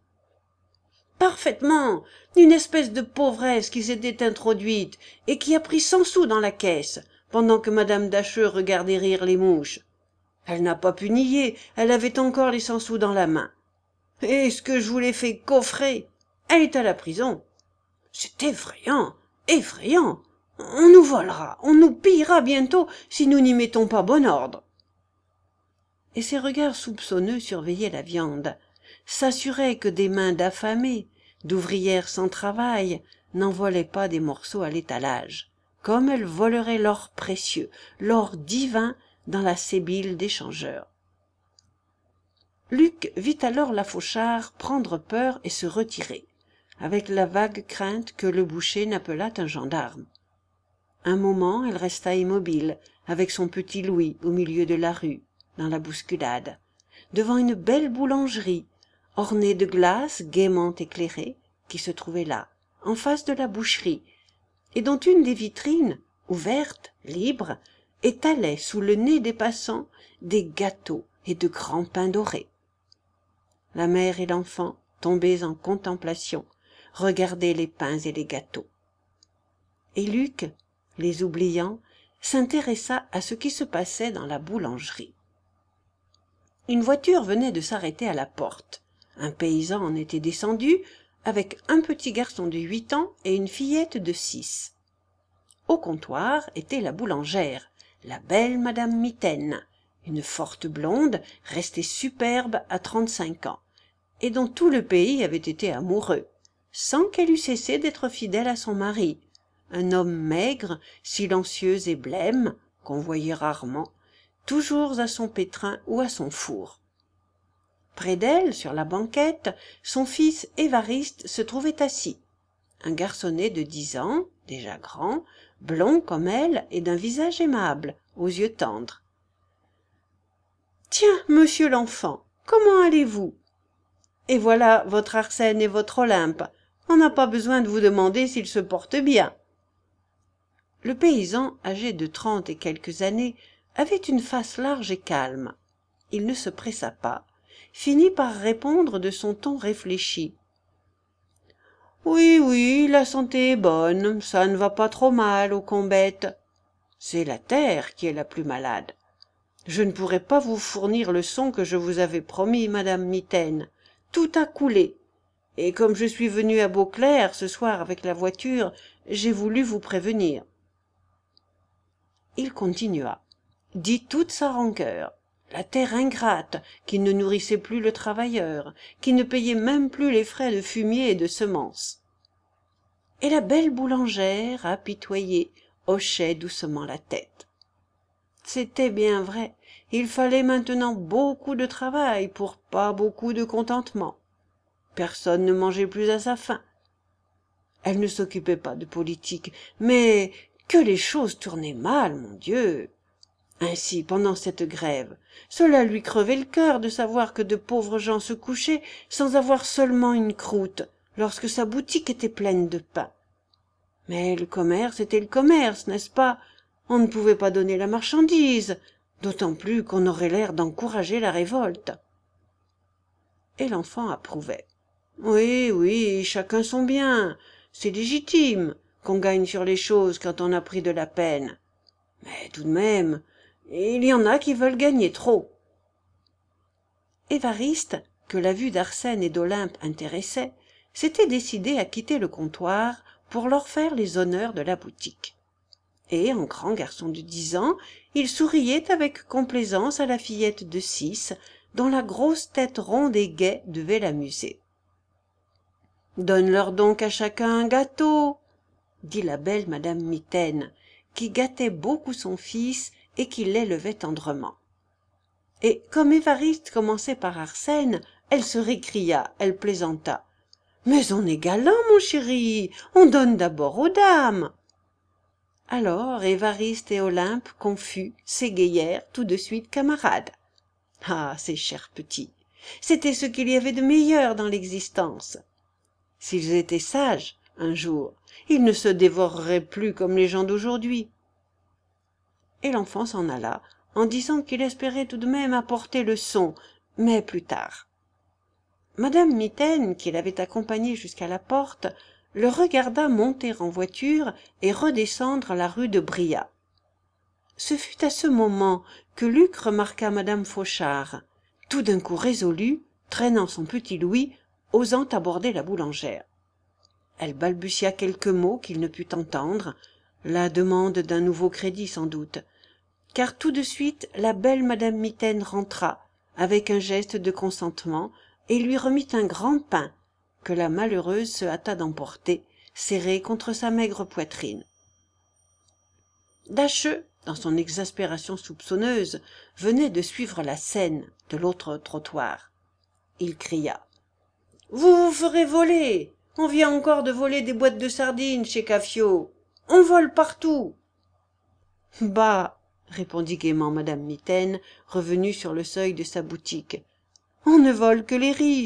Parfaitement, une espèce de pauvresse qui s'était introduite et qui a pris cent sous dans la caisse, pendant que madame Dacheux regardait rire les mouches. Elle n'a pas pu nier, elle avait encore les cent sous dans la main. Et ce que je vous l'ai fait coffrer, elle est à la prison. C'est effrayant, effrayant. On nous volera, on nous pillera bientôt si nous n'y mettons pas bon ordre. Et ses regards soupçonneux surveillaient la viande, s'assuraient que des mains d'affamées, d'ouvrières sans travail, n'en volaient pas des morceaux à l'étalage, comme elles voleraient l'or précieux, l'or divin dans la sébile des changeurs. Luc vit alors la Fauchard prendre peur et se retirer, avec la vague crainte que le boucher n'appelât un gendarme. Un moment elle resta immobile, avec son petit Louis au milieu de la rue, dans la bousculade, devant une belle boulangerie, ornée de glaces gaiement éclairées, qui se trouvait là, en face de la boucherie, et dont une des vitrines, ouverte, libre, étalait sous le nez des passants des gâteaux et de grands pains dorés. La mère et l'enfant, tombés en contemplation, regardaient les pains et les gâteaux. Et Luc, les oubliant, s'intéressa à ce qui se passait dans la boulangerie. Une voiture venait de s'arrêter à la porte. Un paysan en était descendu, avec un petit garçon de huit ans et une fillette de six. Au comptoir était la boulangère, la belle madame Mitaine, une forte blonde, restée superbe à trente-cinq ans, et dont tout le pays avait été amoureux, sans qu'elle eût cessé d'être fidèle à son mari, un homme maigre, silencieux et blême, qu'on voyait rarement, toujours à son pétrin ou à son four. Près d'elle, sur la banquette, son fils Évariste se trouvait assis, un garçonnet de dix ans, déjà grand, blond comme elle et d'un visage aimable, aux yeux tendres. « Tiens, monsieur l'enfant, comment allez-vous » Et voilà votre Arsène et votre Olympe. On n'a pas besoin de vous demander s'ils se portent bien. Le paysan, âgé de trente et quelques années, avait une face large et calme. Il ne se pressa pas, finit par répondre de son ton réfléchi. Oui, oui, la santé est bonne, ça ne va pas trop mal aux Combette. C'est la terre qui est la plus malade. Je ne pourrai pas vous fournir le son que je vous avais promis, madame Mitaine. Tout a coulé. Et comme je suis venu à Beauclair ce soir avec la voiture, j'ai voulu vous prévenir. Il continua, dit toute sa rancœur. La terre ingrate, qui ne nourrissait plus le travailleur, qui ne payait même plus les frais de fumier et de semences. Et la belle boulangère, apitoyée, hochait doucement la tête. C'était bien vrai, il fallait maintenant beaucoup de travail pour pas beaucoup de contentement. Personne ne mangeait plus à sa faim. Elle ne s'occupait pas de politique, mais que les choses tournaient mal, mon Dieu. Ainsi, pendant cette grève, cela lui crevait le cœur de savoir que de pauvres gens se couchaient sans avoir seulement une croûte, lorsque sa boutique était pleine de pain. Mais le commerce était le commerce, n'est-ce pas? On ne pouvait pas donner la marchandise, d'autant plus qu'on aurait l'air d'encourager la révolte. Et l'enfant approuvait. Oui, oui, chacun son bien, c'est légitime qu'on gagne sur les choses quand on a pris de la peine. Mais tout de même, il y en a qui veulent gagner trop. Évariste, que la vue d'Arsène et d'Olympe intéressait, s'était décidé à quitter le comptoir pour leur faire les honneurs de la boutique. Et, en grand garçon de dix ans, il souriait avec complaisance à la fillette de six, dont la grosse tête ronde et gaie devait l'amuser. « Donne-leur donc à chacun un gâteau !» dit la belle madame Mitaine, qui gâtait beaucoup son fils et qui l'élevait tendrement. Et comme Évariste commençait par Arsène, elle se récria, elle plaisanta. « Mais on est galant, mon chéri, on donne d'abord aux dames !» Alors Évariste et Olympe, confus, s'égayèrent tout de suite camarades. Ah, ces chers petits, c'était ce qu'il y avait de meilleur dans l'existence. S'ils étaient sages, un jour, ils ne se dévoreraient plus comme les gens d'aujourd'hui. Et l'enfant s'en alla, en disant qu'il espérait tout de même apporter le son, mais plus tard. Madame Mitaine, qui l'avait accompagné jusqu'à la porte, le regarda monter en voiture et redescendre la rue de Brillat. Ce fut à ce moment que Luc remarqua madame Fauchard, tout d'un coup résolue, traînant son petit Louis, osant aborder la boulangère. Elle balbutia quelques mots qu'il ne put entendre, la demande d'un nouveau crédit sans doute, car tout de suite la belle madame Mitaine rentra, avec un geste de consentement, et lui remit un grand pain, que la malheureuse se hâta d'emporter, serré contre sa maigre poitrine. Dacheux, dans son exaspération soupçonneuse, venait de suivre la scène de l'autre trottoir. Il cria. « Vous vous ferez voler! On vient encore de voler des boîtes de sardines chez Caffio. On vole partout !»« Bah !» répondit gaiement madame Mitaine, revenue sur le seuil de sa boutique. « On ne vole que les riches !»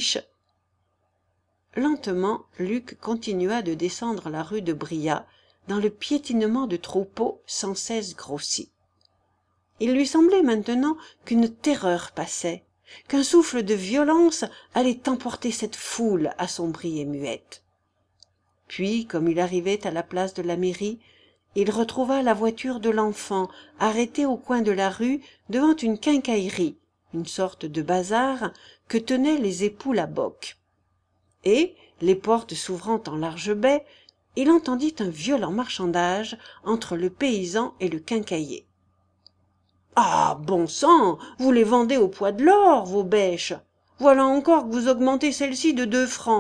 Lentement, Luc continua de descendre la rue de Brillat, dans le piétinement de troupeaux sans cesse grossis. Il lui semblait maintenant qu'une terreur passait, qu'un souffle de violence allait emporter cette foule assombrie et muette. Puis, comme il arrivait à la place de la mairie, il retrouva la voiture de l'enfant arrêtée au coin de la rue devant une quincaillerie, une sorte de bazar que tenaient les époux Labocque. Et, les portes s'ouvrant en large baie, il entendit un violent marchandage entre le paysan et le quincaillier. « Ah, bon sang, vous les vendez au poids de l'or, vos bêches. Voilà encore que vous augmentez celle-ci de deux francs. »«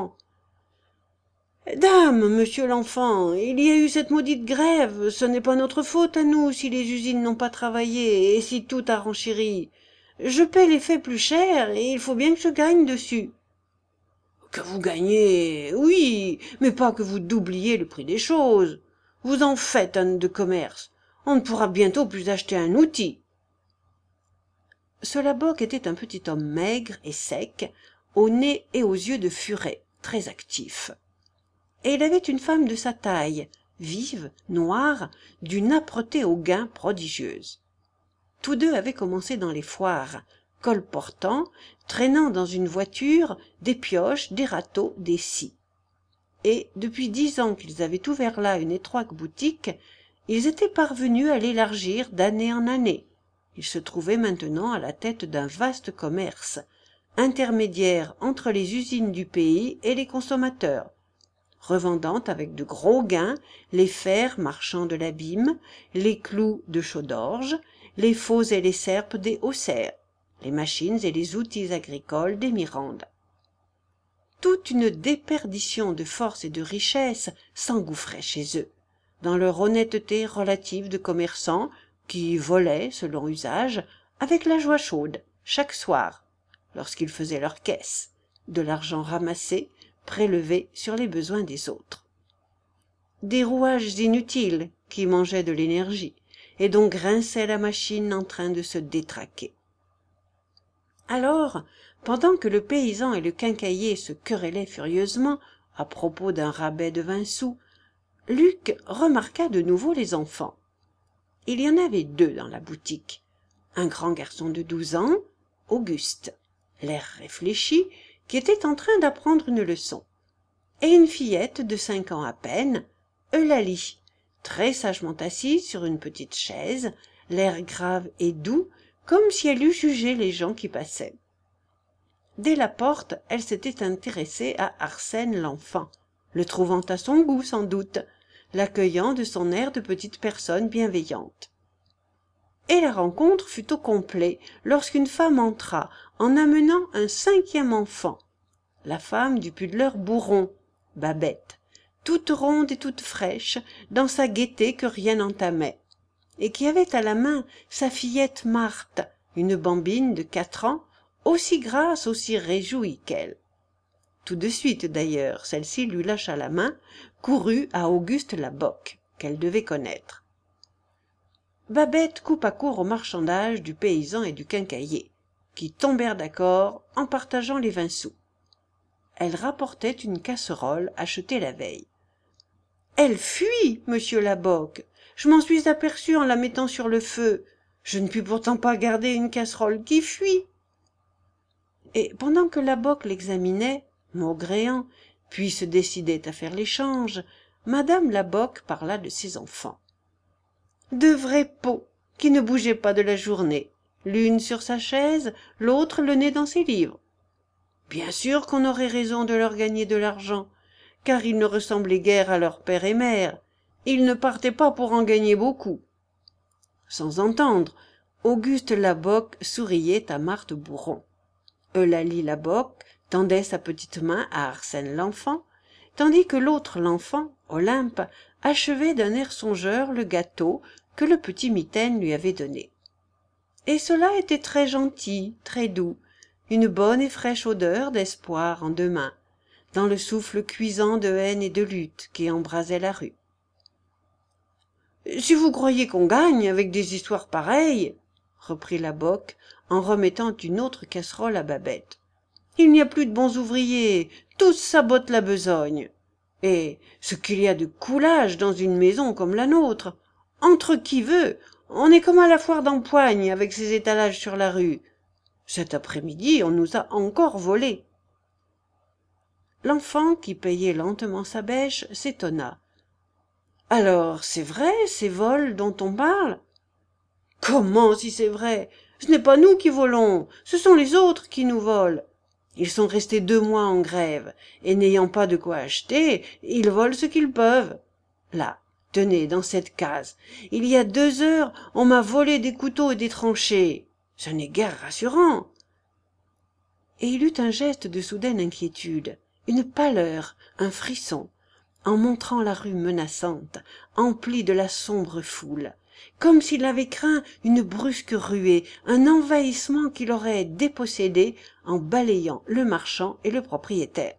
Dame, monsieur l'enfant, il y a eu cette maudite grève, ce n'est pas notre faute à nous si les usines n'ont pas travaillé et si tout a renchéri. Je paie les faits plus cher et il faut bien que je gagne dessus. »« Que vous gagnez, oui, mais pas que vous doubliez le prix des choses. Vous en faites un de commerce. On ne pourra bientôt plus acheter un outil. » Ce Labocque était un petit homme maigre et sec, au nez et aux yeux de furet, très actif. Et il avait une femme de sa taille, vive, noire, d'une âpreté au gain prodigieuse. Tous deux avaient commencé dans les foires, colportant, traînant dans une voiture des pioches, des râteaux, des scies. Et depuis dix ans qu'ils avaient ouvert là une étroite boutique, ils étaient parvenus à l'élargir d'année en année. Ils se trouvaient maintenant à la tête d'un vaste commerce, intermédiaire entre les usines du pays et les consommateurs, revendant avec de gros gains les fers marchands de l'abîme, les clous de Chaudorge, les faux et les serpes des Auxerre, les machines et les outils agricoles des Mirandes. Toute une déperdition de force et de richesse s'engouffrait chez eux, dans leur honnêteté relative de commerçants qui volaient, selon usage, avec la joie chaude, chaque soir, lorsqu'ils faisaient leur caisse, de l'argent ramassé, prélevé sur les besoins des autres. Des rouages inutiles qui mangeaient de l'énergie et dont grinçait la machine en train de se détraquer. Alors, pendant que le paysan et le quincaillier se querellaient furieusement à propos d'un rabais de vingt sous, Luc remarqua de nouveau les enfants. Il y en avait deux dans la boutique, un grand garçon de douze ans, Auguste, l'air réfléchi, qui était en train d'apprendre une leçon, et une fillette de cinq ans à peine, Eulalie, très sagement assise sur une petite chaise, l'air grave et doux, comme si elle eût jugé les gens qui passaient. Dès la porte, elle s'était intéressée à Arsène l'enfant, le trouvant à son goût sans doute, l'accueillant de son air de petite personne bienveillante. Et la rencontre fut au complet lorsqu'une femme entra en amenant un cinquième enfant, la femme du pudeleur Bourron, Babette, toute ronde et toute fraîche, dans sa gaieté que rien n'entamait, et qui avait à la main sa fillette Marthe, une bambine de quatre ans, aussi grasse, aussi réjouie qu'elle. Tout de suite d'ailleurs, celle-ci lui lâcha la main, courut à Auguste Labocque, qu'elle devait connaître. Babette coupa court au marchandage du paysan et du quincaillier, qui tombèrent d'accord en partageant les vingt sous. Elle rapportait une casserole achetée la veille. « Elle fuit, monsieur Labocque. Je m'en suis aperçue en la mettant sur le feu. Je ne puis pourtant pas garder une casserole qui fuit. » Et pendant que Labocque l'examinait, maugréant, puis se décidait à faire l'échange, madame Labocque parla de ses enfants. De vrais pots, qui ne bougeaient pas de la journée, l'une sur sa chaise, l'autre le nez dans ses livres. Bien sûr qu'on aurait raison de leur gagner de l'argent, car ils ne ressemblaient guère à leur père et mère, ils ne partaient pas pour en gagner beaucoup. Sans entendre, Auguste Labocque souriait à Marthe Bourron. Eulalie Labocque tendait sa petite main à Arsène l'enfant, tandis que l'autre l'enfant, Olympe, achevait d'un air songeur le gâteau que le petit mitaine lui avait donné. Et cela était très gentil, très doux, une bonne et fraîche odeur d'espoir en deux mains, dans le souffle cuisant de haine et de lutte qui embrasait la rue. « Si vous croyez qu'on gagne avec des histoires pareilles, reprit Labocque en remettant une autre casserole à Babette, il n'y a plus de bons ouvriers, tous sabotent la besogne. Et ce qu'il y a de coulage dans une maison comme la nôtre, entre qui veut, on est comme à la foire d'Empoigne avec ses étalages sur la rue. Cet après-midi, on nous a encore volés. » L'enfant, qui payait lentement sa bêche, s'étonna. « Alors, c'est vrai, ces vols dont on parle ? » ?»« Comment, si c'est vrai ? Ce n'est pas nous qui volons, ce sont les autres qui nous volent. Ils sont restés deux mois en grève, et n'ayant pas de quoi acheter, ils volent ce qu'ils peuvent. Là, tenez, dans cette case, il y a deux heures, on m'a volé des couteaux et des tranchées. Ce n'est guère rassurant. » Et il eut un geste de soudaine inquiétude, une pâleur, un frisson, en montrant la rue menaçante, emplie de la sombre foule, comme s'il avait craint une brusque ruée, un envahissement qui l'aurait dépossédé en balayant le marchand et le propriétaire.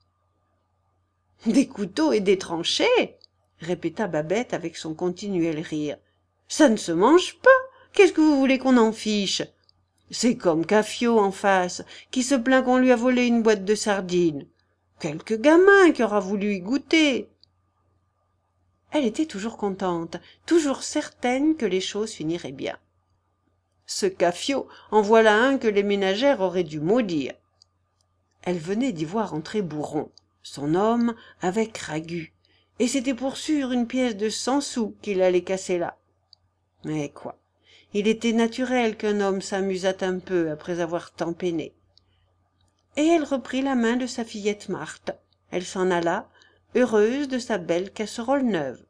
« Des couteaux et des tranchées !» répéta Babette avec son continuel rire. « Ça ne se mange pas. Qu'est-ce que vous voulez qu'on en fiche ? C'est comme Caffio en face, qui se plaint qu'on lui a volé une boîte de sardines. Quelque gamin qui aura voulu y goûter. Elle était toujours contente, toujours certaine que les choses finiraient bien. Ce Caffio, en voilà un que les ménagères auraient dû maudire. Elle venait d'y voir entrer Bourron, son homme, avec Ragu, et c'était pour sûr une pièce de cent sous qu'il allait casser là. Mais quoi, il était naturel qu'un homme s'amusât un peu après avoir tant peiné. Et elle reprit la main de sa fillette Marthe. Elle s'en alla, heureuse de sa belle casserole neuve.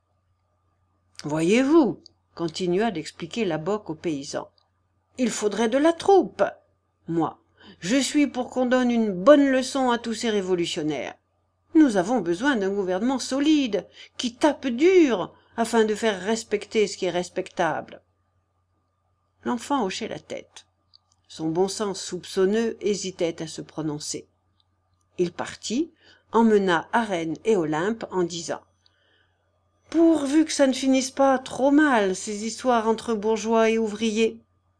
« Voyez-vous, » continua d'expliquer la Boque aux paysans, « il faudrait de la troupe. Moi, je suis pour qu'on donne une bonne leçon à tous ces révolutionnaires. Nous avons besoin d'un gouvernement solide, qui tape dur, afin de faire respecter ce qui est respectable. » L'enfant hochait la tête. Son bon sens soupçonneux hésitait à se prononcer. Il partit, emmena Arène et Olympe en disant « Pourvu que ça ne finisse pas trop mal, ces histoires entre bourgeois et ouvriers. »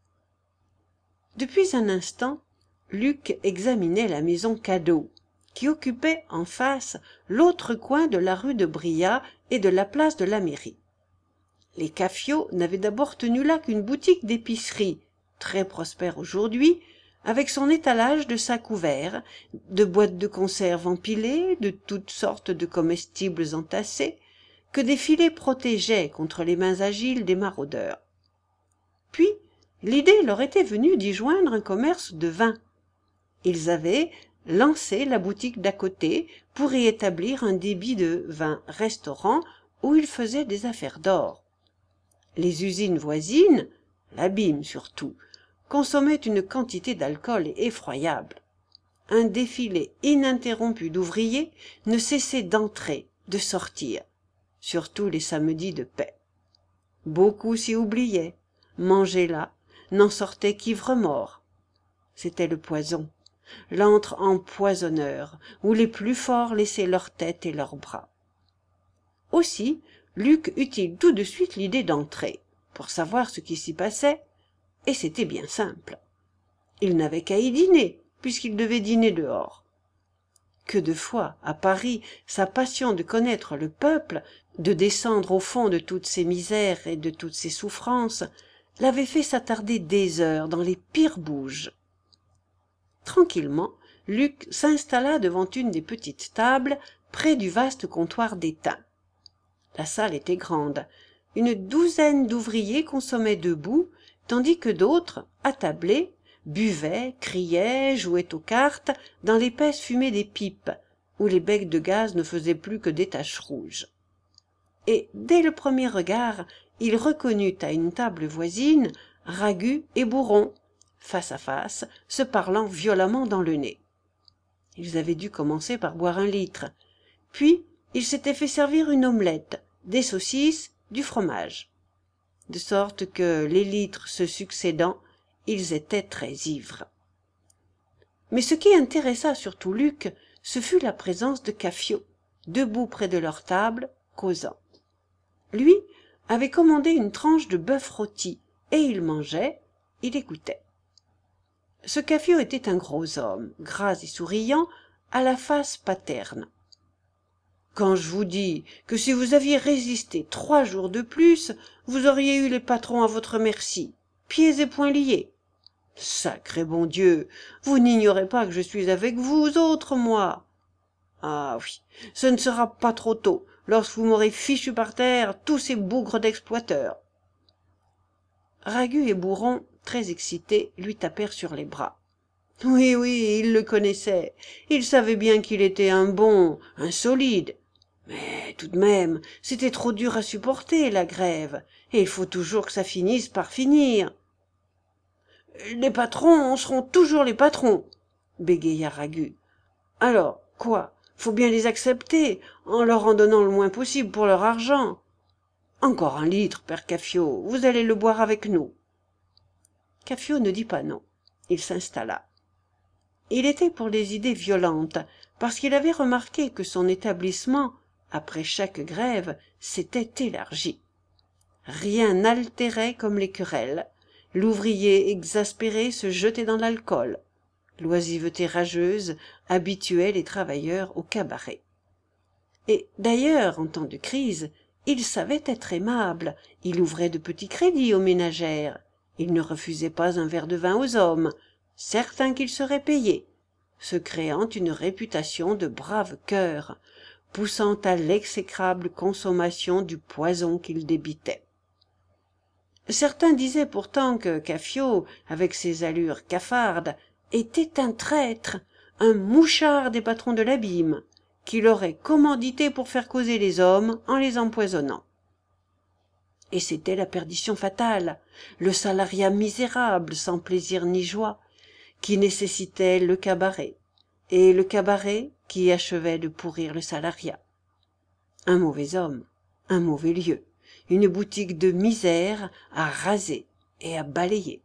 Depuis un instant, Luc examinait la maison Cadeau, qui occupait en face l'autre coin de la rue de Brillat et de la place de la mairie. Les Caffio n'avaient d'abord tenu là qu'une boutique d'épicerie, très prospère aujourd'hui, avec son étalage de sacs ouverts, de boîtes de conserve empilées, de toutes sortes de comestibles entassés, que des filets protégeaient contre les mains agiles des maraudeurs. Puis, l'idée leur était venue d'y joindre un commerce de vin. Ils avaient lancé la boutique d'à côté pour y établir un débit de vin-restaurant où ils faisaient des affaires d'or. Les usines voisines, l'Abîme surtout, consommaient une quantité d'alcool effroyable. Un défilé ininterrompu d'ouvriers ne cessait d'entrer, de sortir, surtout les samedis de paix. Beaucoup s'y oubliaient, mangeaient là, n'en sortaient qu'ivres-morts. C'était le poison, l'antre empoisonneur, où les plus forts laissaient leur tête et leurs bras. Aussi, Luc eut-il tout de suite l'idée d'entrer, pour savoir ce qui s'y passait, et c'était bien simple. Il n'avait qu'à y dîner, puisqu'il devait dîner dehors. Que de fois, à Paris, sa passion de connaître le peuple, de descendre au fond de toutes ses misères et de toutes ses souffrances, l'avait fait s'attarder des heures dans les pires bouges. Tranquillement, Luc s'installa devant une des petites tables, près du vaste comptoir d'étain. La salle était grande. Une douzaine d'ouvriers consommaient debout, tandis que d'autres, attablés, buvaient, criaient, jouaient aux cartes dans l'épaisse fumée des pipes, où les becs de gaz ne faisaient plus que des taches rouges. Et, dès le premier regard, il reconnut à une table voisine Ragu et Bourron, face à face, se parlant violemment dans le nez. Ils avaient dû commencer par boire un litre. Puis, ils s'étaient fait servir une omelette, des saucisses, du fromage. De sorte que, les litres se succédant, ils étaient très ivres. Mais ce qui intéressa surtout Luc, ce fut la présence de Caffio, debout près de leur table, causant. Lui avait commandé une tranche de bœuf rôti, et il mangeait, il écoutait. Ce Caffio était un gros homme, gras et souriant, à la face paterne. Quand je vous dis que si vous aviez résisté trois jours de plus, vous auriez eu les patrons à votre merci, pieds et poings liés. Sacré bon Dieu, vous n'ignorez pas que je suis avec vous autres, moi. Ah oui, ce ne sera pas trop tôt, lorsque vous m'aurez fichu par terre tous ces bougres d'exploiteurs. Ragu et Bourron, très excités, lui tapèrent sur les bras. Oui, oui, il le connaissait. Il savait bien qu'il était un bon, un solide. Mais tout de même, c'était trop dur à supporter, la grève, et il faut toujours que ça finisse par finir. Les patrons seront toujours les patrons, bégaya Ragu. Alors, quoi, faut bien les accepter, en leur en donnant le moins possible pour leur argent. Encore un litre, père Caffio, vous allez le boire avec nous. Caffio ne dit pas non. Il s'installa. Il était pour les idées violentes, parce qu'il avait remarqué que son établissement, après chaque grève, s'était élargi. Rien n'altérait comme les querelles. L'ouvrier exaspéré se jetait dans l'alcool. L'oisiveté rageuse habituait les travailleurs au cabaret. Et d'ailleurs, en temps de crise, il savait être aimable, il ouvrait de petits crédits aux ménagères, il ne refusait pas un verre de vin aux hommes, certain qu'il serait payé, se créant une réputation de brave cœur, poussant à l'exécrable consommation du poison qu'il débitait. Certains disaient pourtant que Cafiot, avec ses allures cafardes, était un traître, un mouchard des patrons de l'abîme, qui l'aurait commandité pour faire causer les hommes en les empoisonnant. Et c'était la perdition fatale, le salariat misérable, sans plaisir ni joie, qui nécessitait le cabaret, et le cabaret qui achevait de pourrir le salariat. Un mauvais homme, un mauvais lieu, une boutique de misère à raser et à balayer.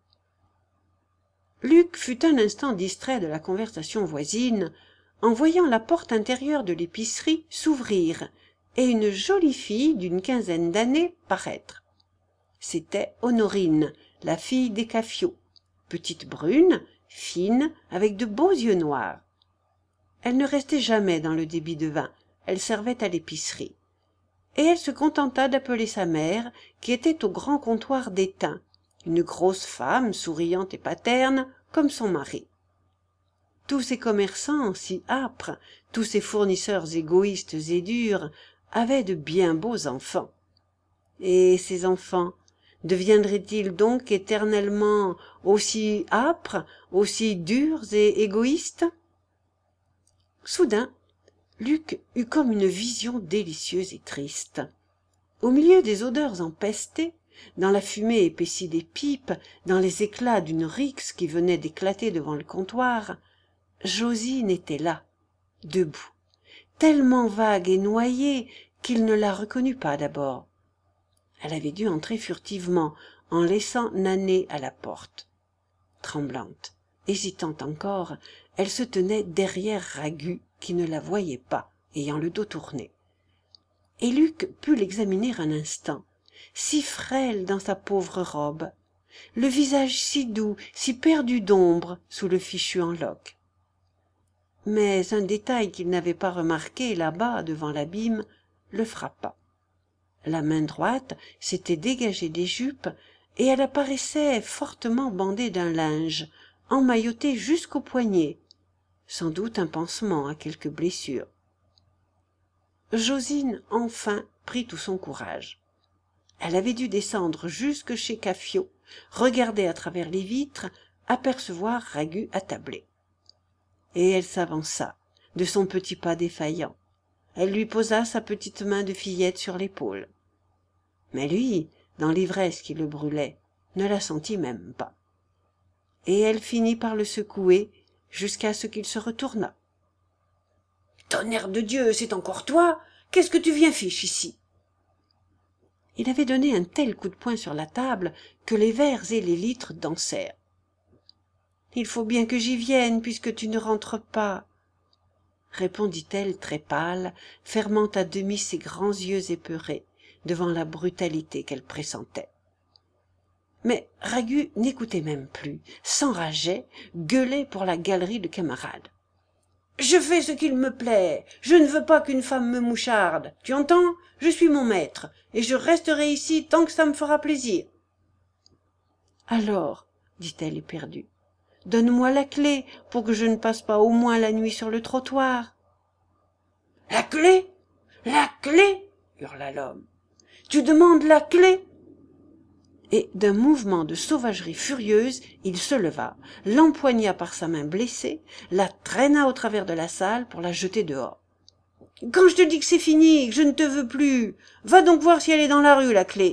Luc fut un instant distrait de la conversation voisine en voyant la porte intérieure de l'épicerie s'ouvrir et une jolie fille d'une quinzaine d'années paraître. C'était Honorine, la fille des Cafiot, petite brune, fine, avec de beaux yeux noirs. Elle ne restait jamais dans le débit de vin, elle servait à l'épicerie. Et elle se contenta d'appeler sa mère, qui était au grand comptoir d'étain, une grosse femme souriante et paterne, comme son mari. Tous ces commerçants si âpres, tous ces fournisseurs égoïstes et durs, avaient de bien beaux enfants. Et ces enfants deviendraient-ils donc éternellement aussi âpres, aussi durs et égoïstes? Soudain, Luc eut comme une vision délicieuse et triste. Au milieu des odeurs empestées, dans la fumée épaissie des pipes, dans les éclats d'une rixe qui venait d'éclater devant le comptoir, Josine était là, debout, tellement vague et noyée qu'il ne la reconnut pas d'abord. Elle avait dû entrer furtivement, en laissant Nané à la porte. Tremblante, hésitante encore, elle se tenait derrière Ragu, qui ne la voyait pas, ayant le dos tourné. Et Luc put l'examiner un instant, si frêle dans sa pauvre robe, le visage si doux, si perdu d'ombre sous le fichu en loques. Mais un détail qu'il n'avait pas remarqué là-bas devant l'abîme le frappa. La main droite s'était dégagée des jupes et elle apparaissait fortement bandée d'un linge, emmailloté jusqu'aux poignets, sans doute un pansement à quelque blessure. Josine enfin prit tout son courage. Elle avait dû descendre jusque chez Cafiot, regarder à travers les vitres, apercevoir Ragu attablé. Et elle s'avança, de son petit pas défaillant. Elle lui posa sa petite main de fillette sur l'épaule. Mais lui, dans l'ivresse qui le brûlait, ne la sentit même pas. Et elle finit par le secouer jusqu'à ce qu'il se retournât. « Tonnerre de Dieu, c'est encore toi? Qu'est-ce que tu viens fiche ici ?» Il avait donné un tel coup de poing sur la table que les verres et les litres dansèrent. « Il faut bien que j'y vienne puisque tu ne rentres pas, » répondit-elle très pâle, fermant à demi ses grands yeux épeurés devant la brutalité qu'elle pressentait. Mais Ragu n'écoutait même plus, s'enrageait, gueulait pour la galerie de camarades. « Je fais ce qu'il me plaît, je ne veux pas qu'une femme me moucharde, tu entends? Je suis mon maître, et je resterai ici tant que ça me fera plaisir. »« Alors, dit-elle éperdue, donne-moi la clé pour que je ne passe pas au moins la nuit sur le trottoir. »« La clé? La clé ?» hurla l'homme. « Tu demandes la clé ?» Et d'un mouvement de sauvagerie furieuse, il se leva, l'empoigna par sa main blessée, la traîna au travers de la salle pour la jeter dehors. « Quand je te dis que c'est fini, que je ne te veux plus, va donc voir si elle est dans la rue, la clé. »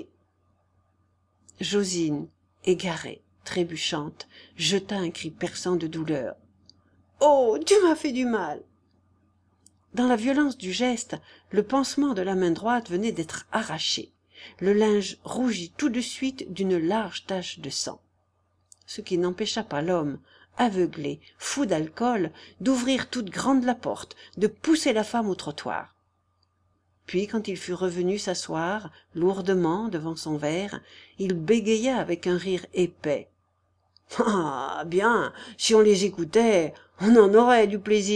Josine, égarée, trébuchante, jeta un cri perçant de douleur. « Oh, tu m'as fait du mal !» Dans la violence du geste, le pansement de la main droite venait d'être arraché. Le linge rougit tout de suite d'une large tache de sang, ce qui n'empêcha pas l'homme, aveuglé, fou d'alcool, d'ouvrir toute grande la porte, de pousser la femme au trottoir. Puis, quand il fut revenu s'asseoir lourdement devant son verre, il bégaya avec un rire épais. « Ah, bien, si on les écoutait, on en aurait du plaisir !»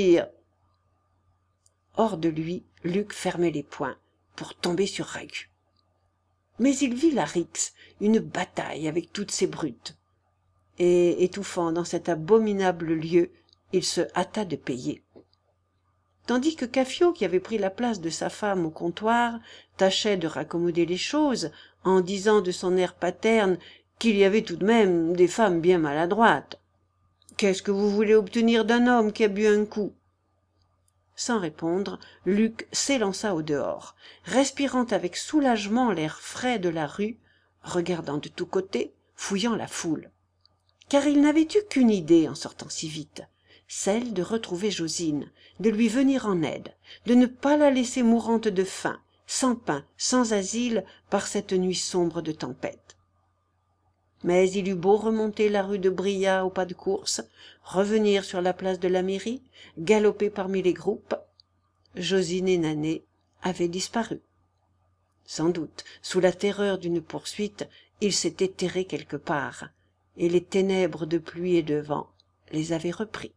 Hors de lui, Luc fermait les poings pour tomber sur Ragu. Mais il vit la rixe, une bataille avec toutes ces brutes. Et, étouffant dans cet abominable lieu, il se hâta de payer. Tandis que Cafiot, qui avait pris la place de sa femme au comptoir, tâchait de raccommoder les choses, en disant de son air paterne qu'il y avait tout de même des femmes bien maladroites. « Qu'est-ce que vous voulez obtenir d'un homme qui a bu un coup ?» Sans répondre, Luc s'élança au dehors, respirant avec soulagement l'air frais de la rue, regardant de tous côtés, fouillant la foule. Car il n'avait eu qu'une idée en sortant si vite, celle de retrouver Josine, de lui venir en aide, de ne pas la laisser mourante de faim, sans pain, sans asile, par cette nuit sombre de tempête. Mais il eut beau remonter la rue de Brillat au pas de course, revenir sur la place de la mairie, galoper parmi les groupes, Josine et Nanet avaient disparu. Sans doute, sous la terreur d'une poursuite, ils s'étaient terrés quelque part, et les ténèbres de pluie et de vent les avaient repris.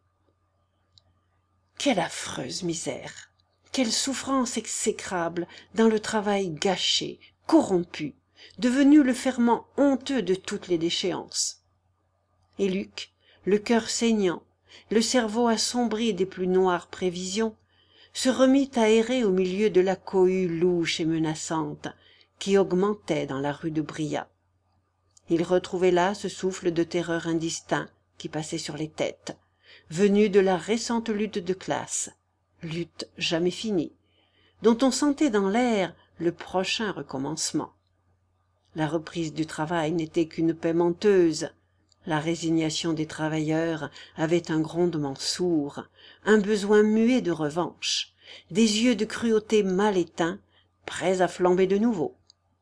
Quelle affreuse misère! Quelle souffrance exécrable dans le travail gâché, corrompu, devenu le ferment honteux de toutes les déchéances. Et Luc, le cœur saignant, le cerveau assombri des plus noires prévisions, se remit à errer au milieu de la cohue louche et menaçante qui augmentait dans la rue de Brillat. Il retrouvait là ce souffle de terreur indistinct qui passait sur les têtes, venu de la récente lutte de classe, lutte jamais finie, dont on sentait dans l'air le prochain recommencement. La reprise du travail n'était qu'une paix menteuse. La résignation des travailleurs avait un grondement sourd, un besoin muet de revanche, des yeux de cruauté mal éteints, prêts à flamber de nouveau.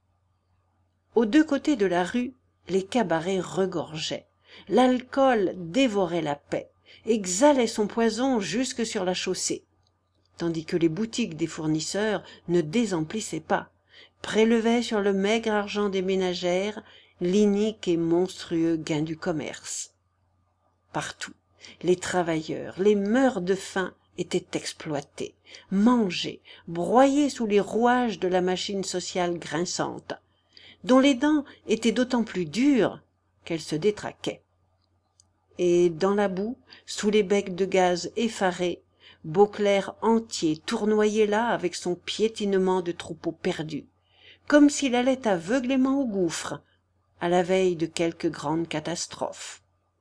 Aux deux côtés de la rue, les cabarets regorgeaient. L'alcool dévorait la paix, exhalait son poison jusque sur la chaussée, tandis que les boutiques des fournisseurs ne désemplissaient pas, prélevaient sur le maigre argent des ménagères l'inique et monstrueux gain du commerce. Partout, les travailleurs, les meurs de faim étaient exploités, mangés, broyés sous les rouages de la machine sociale grinçante, dont les dents étaient d'autant plus dures qu'elles se détraquaient. Et dans la boue, sous les becs de gaz effarés, Beauclerc entier tournoyait là avec son piétinement de troupeau perdu, comme s'il allait aveuglément au gouffre, à la veille de quelque grande catastrophe.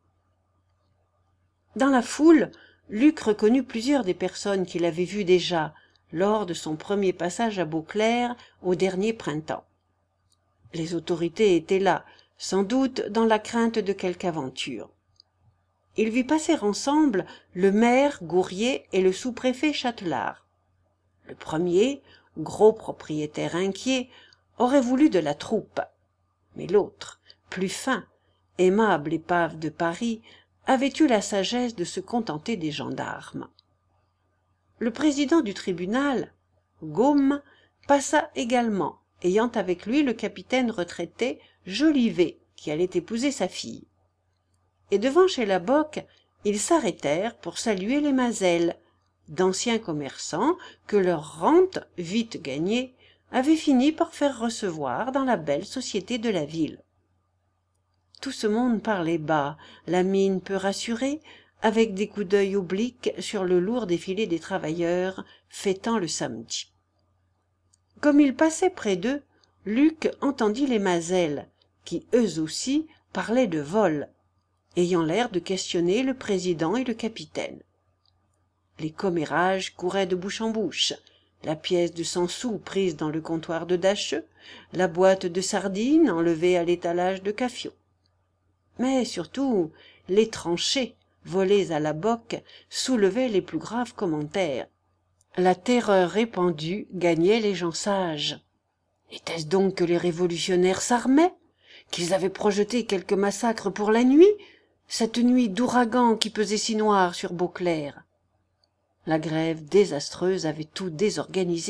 Dans la foule, Luc reconnut plusieurs des personnes qu'il avait vues déjà lors de son premier passage à Beauclerc au dernier printemps. Les autorités étaient là, sans doute dans la crainte de quelque aventure. Il vit passer ensemble le maire Gourrier et le sous-préfet Châtelard. Le premier, gros propriétaire inquiet, aurait voulu de la troupe, mais l'autre, plus fin, aimable épave de Paris, avait eu la sagesse de se contenter des gendarmes. Le président du tribunal, Gaume, passa également, ayant avec lui le capitaine retraité Jolivet, qui allait épouser sa fille. Et devant chez la Boque, ils s'arrêtèrent pour saluer les Mazel, d'anciens commerçants que leur rente, vite gagnée, avait fini par faire recevoir dans la belle société de la ville. Tout ce monde parlait bas, la mine peu rassurée, avec des coups d'œil obliques sur le lourd défilé des travailleurs fêtant le samedi. Comme il passait près d'eux, Luc entendit les Mazel, qui eux aussi parlaient de vol, ayant l'air de questionner le président et le capitaine. Les commérages couraient de bouche en bouche, la pièce de cent sous prise dans le comptoir de Dacheux, la boîte de sardines enlevée à l'étalage de Cafiot. Mais surtout, les tranchées, volées à la Boque, soulevaient les plus graves commentaires. La terreur répandue gagnait les gens sages. Était-ce donc que les révolutionnaires s'armaient? Qu'ils avaient projeté quelque massacre pour la nuit? Cette nuit d'ouragan qui pesait si noir sur Beauclerc? La grève désastreuse avait tout désorganisé.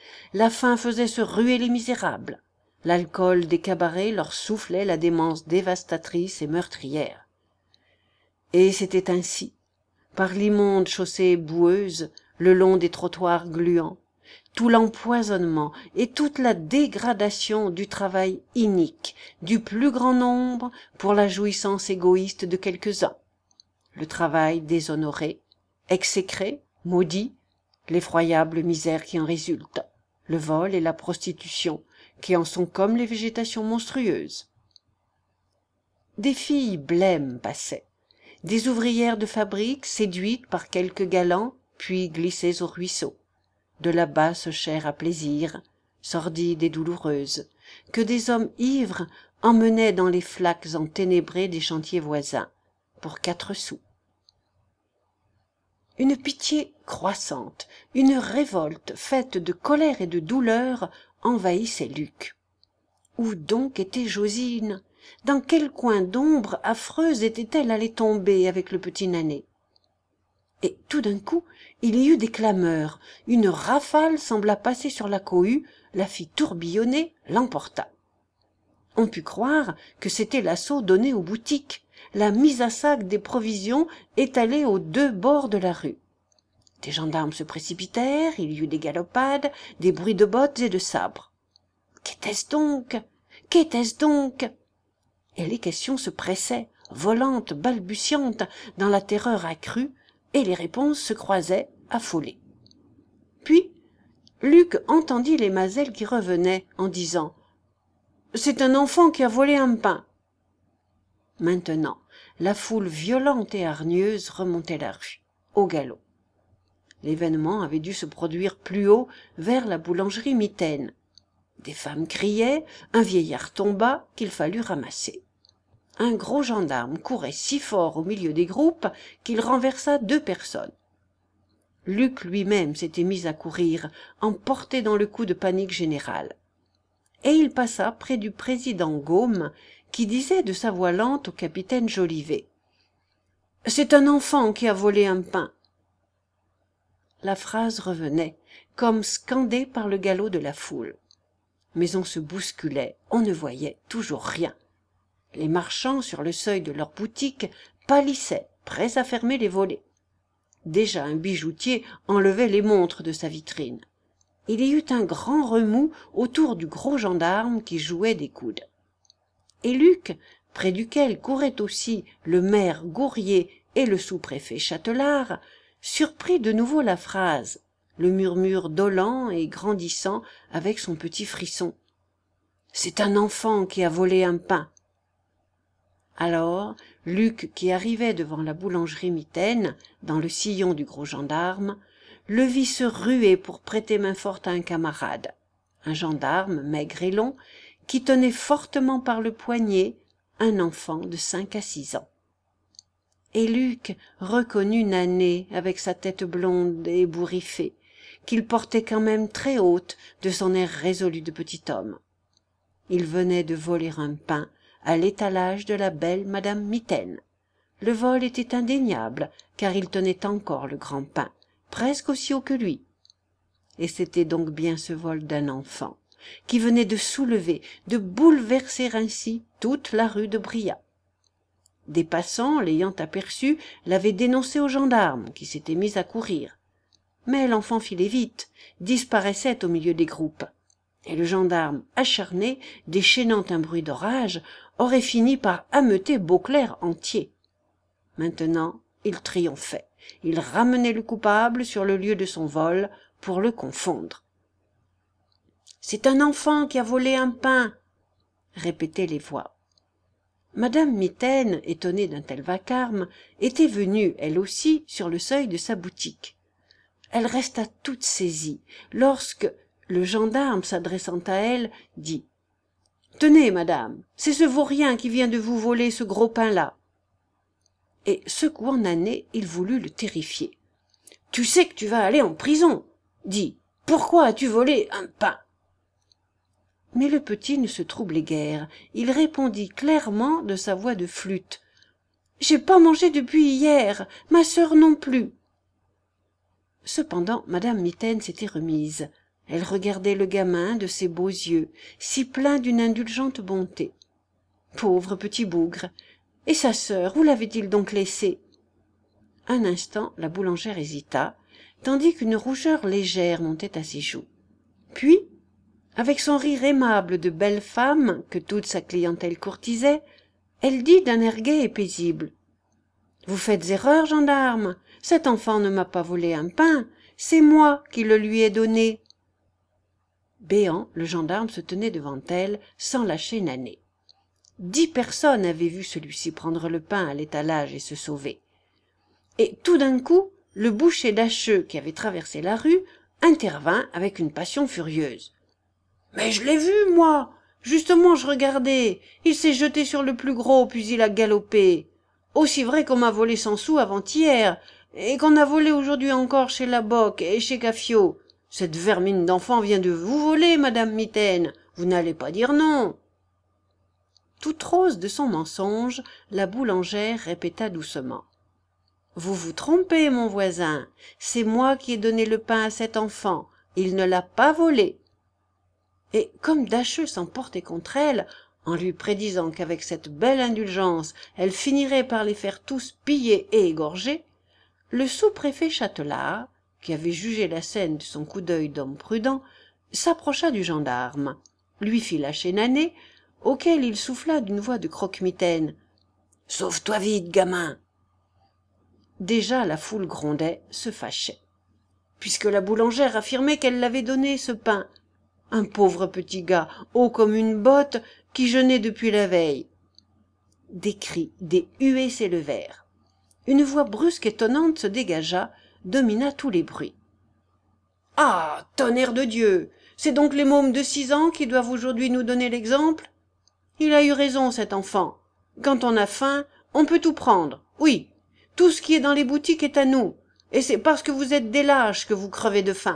La faim faisait se ruer les misérables. L'alcool des cabarets leur soufflait la démence dévastatrice et meurtrière. Et c'était ainsi, par l'immonde chaussée boueuse, le long des trottoirs gluants, tout l'empoisonnement et toute la dégradation du travail inique du plus grand nombre pour la jouissance égoïste de quelques-uns, le travail déshonoré, exécré, maudit, l'effroyable misère qui en résulte, le vol et la prostitution qui en sont comme les végétations monstrueuses. Des filles blêmes passaient, des ouvrières de fabrique séduites par quelques galants puis glissées au ruisseau, de la basse chair à plaisir, sordide et douloureuse, que des hommes ivres emmenaient dans les flaques enténébrées des chantiers voisins, pour quatre sous. Une pitié croissante, une révolte faite de colère et de douleur envahissait Luc. Où donc était Josine? Dans quel coin d'ombre affreuse était-elle allée tomber avec le petit Nanet? Et tout d'un coup, il y eut des clameurs. Une rafale sembla passer sur la cohue, la fit tourbillonner, l'emporta. On put croire que c'était l'assaut donné aux boutiques, la mise à sac des provisions étalées aux deux bords de la rue. Des gendarmes se précipitèrent, il y eut des galopades, des bruits de bottes et de sabres. Qu'était-ce donc? Qu'était-ce donc? Et les questions se pressaient, volantes, balbutiantes, dans la terreur accrue, et les réponses se croisaient, affolées. Puis, Luc entendit les mazelles qui revenaient, en disant « C'est un enfant qui a volé un pain ». Maintenant, la foule violente et hargneuse remontait la rue, au galop. L'événement avait dû se produire plus haut, vers la boulangerie mitaine. Des femmes criaient, un vieillard tomba qu'il fallut ramasser. Un gros gendarme courait si fort au milieu des groupes qu'il renversa deux personnes. Luc lui-même s'était mis à courir, emporté dans le coup de panique générale. Et il passa près du président Gaume, qui disait de sa voix lente au capitaine Jolivet « C'est un enfant qui a volé un pain ». La phrase revenait, comme scandée par le galop de la foule. Mais on se bousculait, on ne voyait toujours rien. Les marchands, sur le seuil de leur boutique, pâlissaient, prêts à fermer les volets. Déjà un bijoutier enlevait les montres de sa vitrine. Il y eut un grand remous autour du gros gendarme qui jouait des coudes. Et Luc, près duquel couraient aussi le maire Gourrier et le sous-préfet Châtelard, surprit de nouveau la phrase, le murmure dolent et grandissant avec son petit frisson. « C'est un enfant qui a volé un pain ». Alors, Luc, qui arrivait devant la boulangerie mitaine, dans le sillon du gros gendarme, le vit se ruer pour prêter main forte à un camarade, un gendarme maigre et long, qui tenait fortement par le poignet un enfant de cinq à six ans. Et Luc reconnut Nanet avec sa tête blonde et ébouriffée, qu'il portait quand même très haute de son air résolu de petit homme. Il venait de voler un pain à l'étalage de la belle madame Mitaine. Le vol était indéniable, car il tenait encore le grand pain, presque aussi haut que lui. Et c'était donc bien ce vol d'un enfant, qui venait de soulever, de bouleverser ainsi toute la rue de Brillat. Des passants, l'ayant aperçu, l'avaient dénoncé aux gendarmes, qui s'étaient mis à courir. Mais l'enfant filait vite, disparaissait au milieu des groupes. Et le gendarme, acharné, déchaînant un bruit d'orage, aurait fini par ameuter Beauclerc entier. Maintenant, il triomphait. Il ramenait le coupable sur le lieu de son vol pour le confondre. « C'est un enfant qui a volé un pain !» répétaient les voix. Madame Mitaine, étonnée d'un tel vacarme, était venue, elle aussi, sur le seuil de sa boutique. Elle resta toute saisie, lorsque le gendarme, s'adressant à elle, dit « Tenez, madame, c'est ce vaurien qui vient de vous voler ce gros pain-là. » Et secouant Nanet, il voulut le terrifier. « Tu sais que tu vas aller en prison. Dis, pourquoi as-tu volé un pain ?» Mais le petit ne se troublait guère. Il répondit clairement de sa voix de flûte. « J'ai pas mangé depuis hier, ma sœur non plus. » Cependant, madame Mitaine s'était remise. Elle regardait le gamin de ses beaux yeux, si pleins d'une indulgente bonté. Pauvre petit bougre! Et sa sœur, où l'avait-il donc laissée? Un instant, la boulangère hésita, tandis qu'une rougeur légère montait à ses joues. Puis, avec son rire aimable de belle femme que toute sa clientèle courtisait, elle dit d'un air gai et paisible: « Vous faites erreur, gendarme, cet enfant ne m'a pas volé un pain, c'est moi qui le lui ai donné. » Béant, le gendarme se tenait devant elle, sans lâcher Nané. Dix personnes avaient vu celui-ci prendre le pain à l'étalage et se sauver. Et tout d'un coup, le boucher Dacheux, qui avait traversé la rue, intervint avec une passion furieuse. « Mais je l'ai vu, moi! Justement, je regardais. Il s'est jeté sur le plus gros, puis il a galopé. Aussi vrai qu'on m'a volé cent sous avant-hier, et qu'on a volé aujourd'hui encore chez la Boque et chez Cafiot. Cette vermine d'enfant vient de vous voler, madame Mitaine. Vous n'allez pas dire non. » Toute rose de son mensonge, la boulangère répéta doucement: « Vous vous trompez, mon voisin. C'est moi qui ai donné le pain à cet enfant. Il ne l'a pas volé. » Et comme Dacheux s'emportait contre elle, en lui prédisant qu'avec cette belle indulgence, elle finirait par les faire tous piller et égorger, le sous-préfet Châtelard, qui avait jugé la scène de son coup d'œil d'homme prudent, s'approcha du gendarme, lui fit lâcher Nané, auquel il souffla d'une voix de croque-mitaine: « Sauve-toi vite, gamin !» Déjà la foule grondait, se fâchait, puisque la boulangère affirmait qu'elle l'avait donné, ce pain. Un pauvre petit gars, haut comme une botte, qui jeûnait depuis la veille. Des cris, des huées s'élevèrent. Une voix brusque et tonnante se dégagea, domina tous les bruits. « Ah, tonnerre de Dieu! C'est donc les mômes de six ans qui doivent aujourd'hui nous donner l'exemple? Il a eu raison, cet enfant. Quand on a faim, on peut tout prendre. Oui, tout ce qui est dans les boutiques est à nous, et c'est parce que vous êtes des lâches que vous crevez de faim. »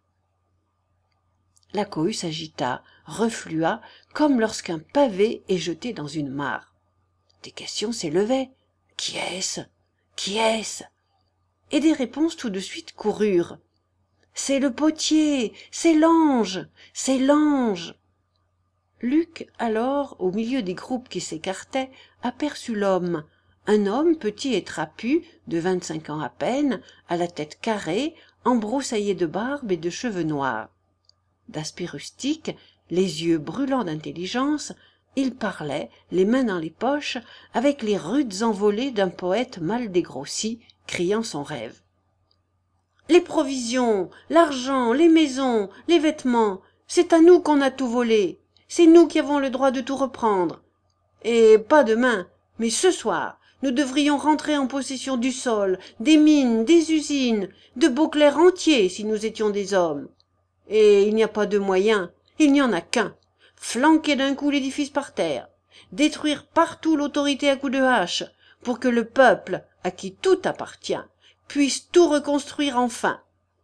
La cohue s'agita, reflua, comme lorsqu'un pavé est jeté dans une mare. Des questions s'élevaient. Qui est-ce? Qui est-ce? Et des réponses tout de suite coururent. C'est le potier, c'est l'ange, c'est l'ange. Luc, alors, au milieu des groupes qui s'écartaient, aperçut l'homme, un homme petit et trapu, de vingt-cinq ans à peine, à la tête carrée, embroussaillé de barbe et de cheveux noirs. D'aspect rustique, les yeux brûlants d'intelligence, il parlait, les mains dans les poches, avec les rudes envolées d'un poète mal dégrossi, criant son rêve. « Les provisions, l'argent, les maisons, les vêtements, c'est à nous qu'on a tout volé, c'est nous qui avons le droit de tout reprendre. Et pas demain, mais ce soir, nous devrions rentrer en possession du sol, des mines, des usines, de Beauclerc entiers si nous étions des hommes. Et il n'y a pas de moyen, il n'y en a qu'un, flanquer d'un coup l'édifice par terre, détruire partout l'autorité à coups de hache, pour que le peuple, à qui tout appartient, puisse tout reconstruire enfin. »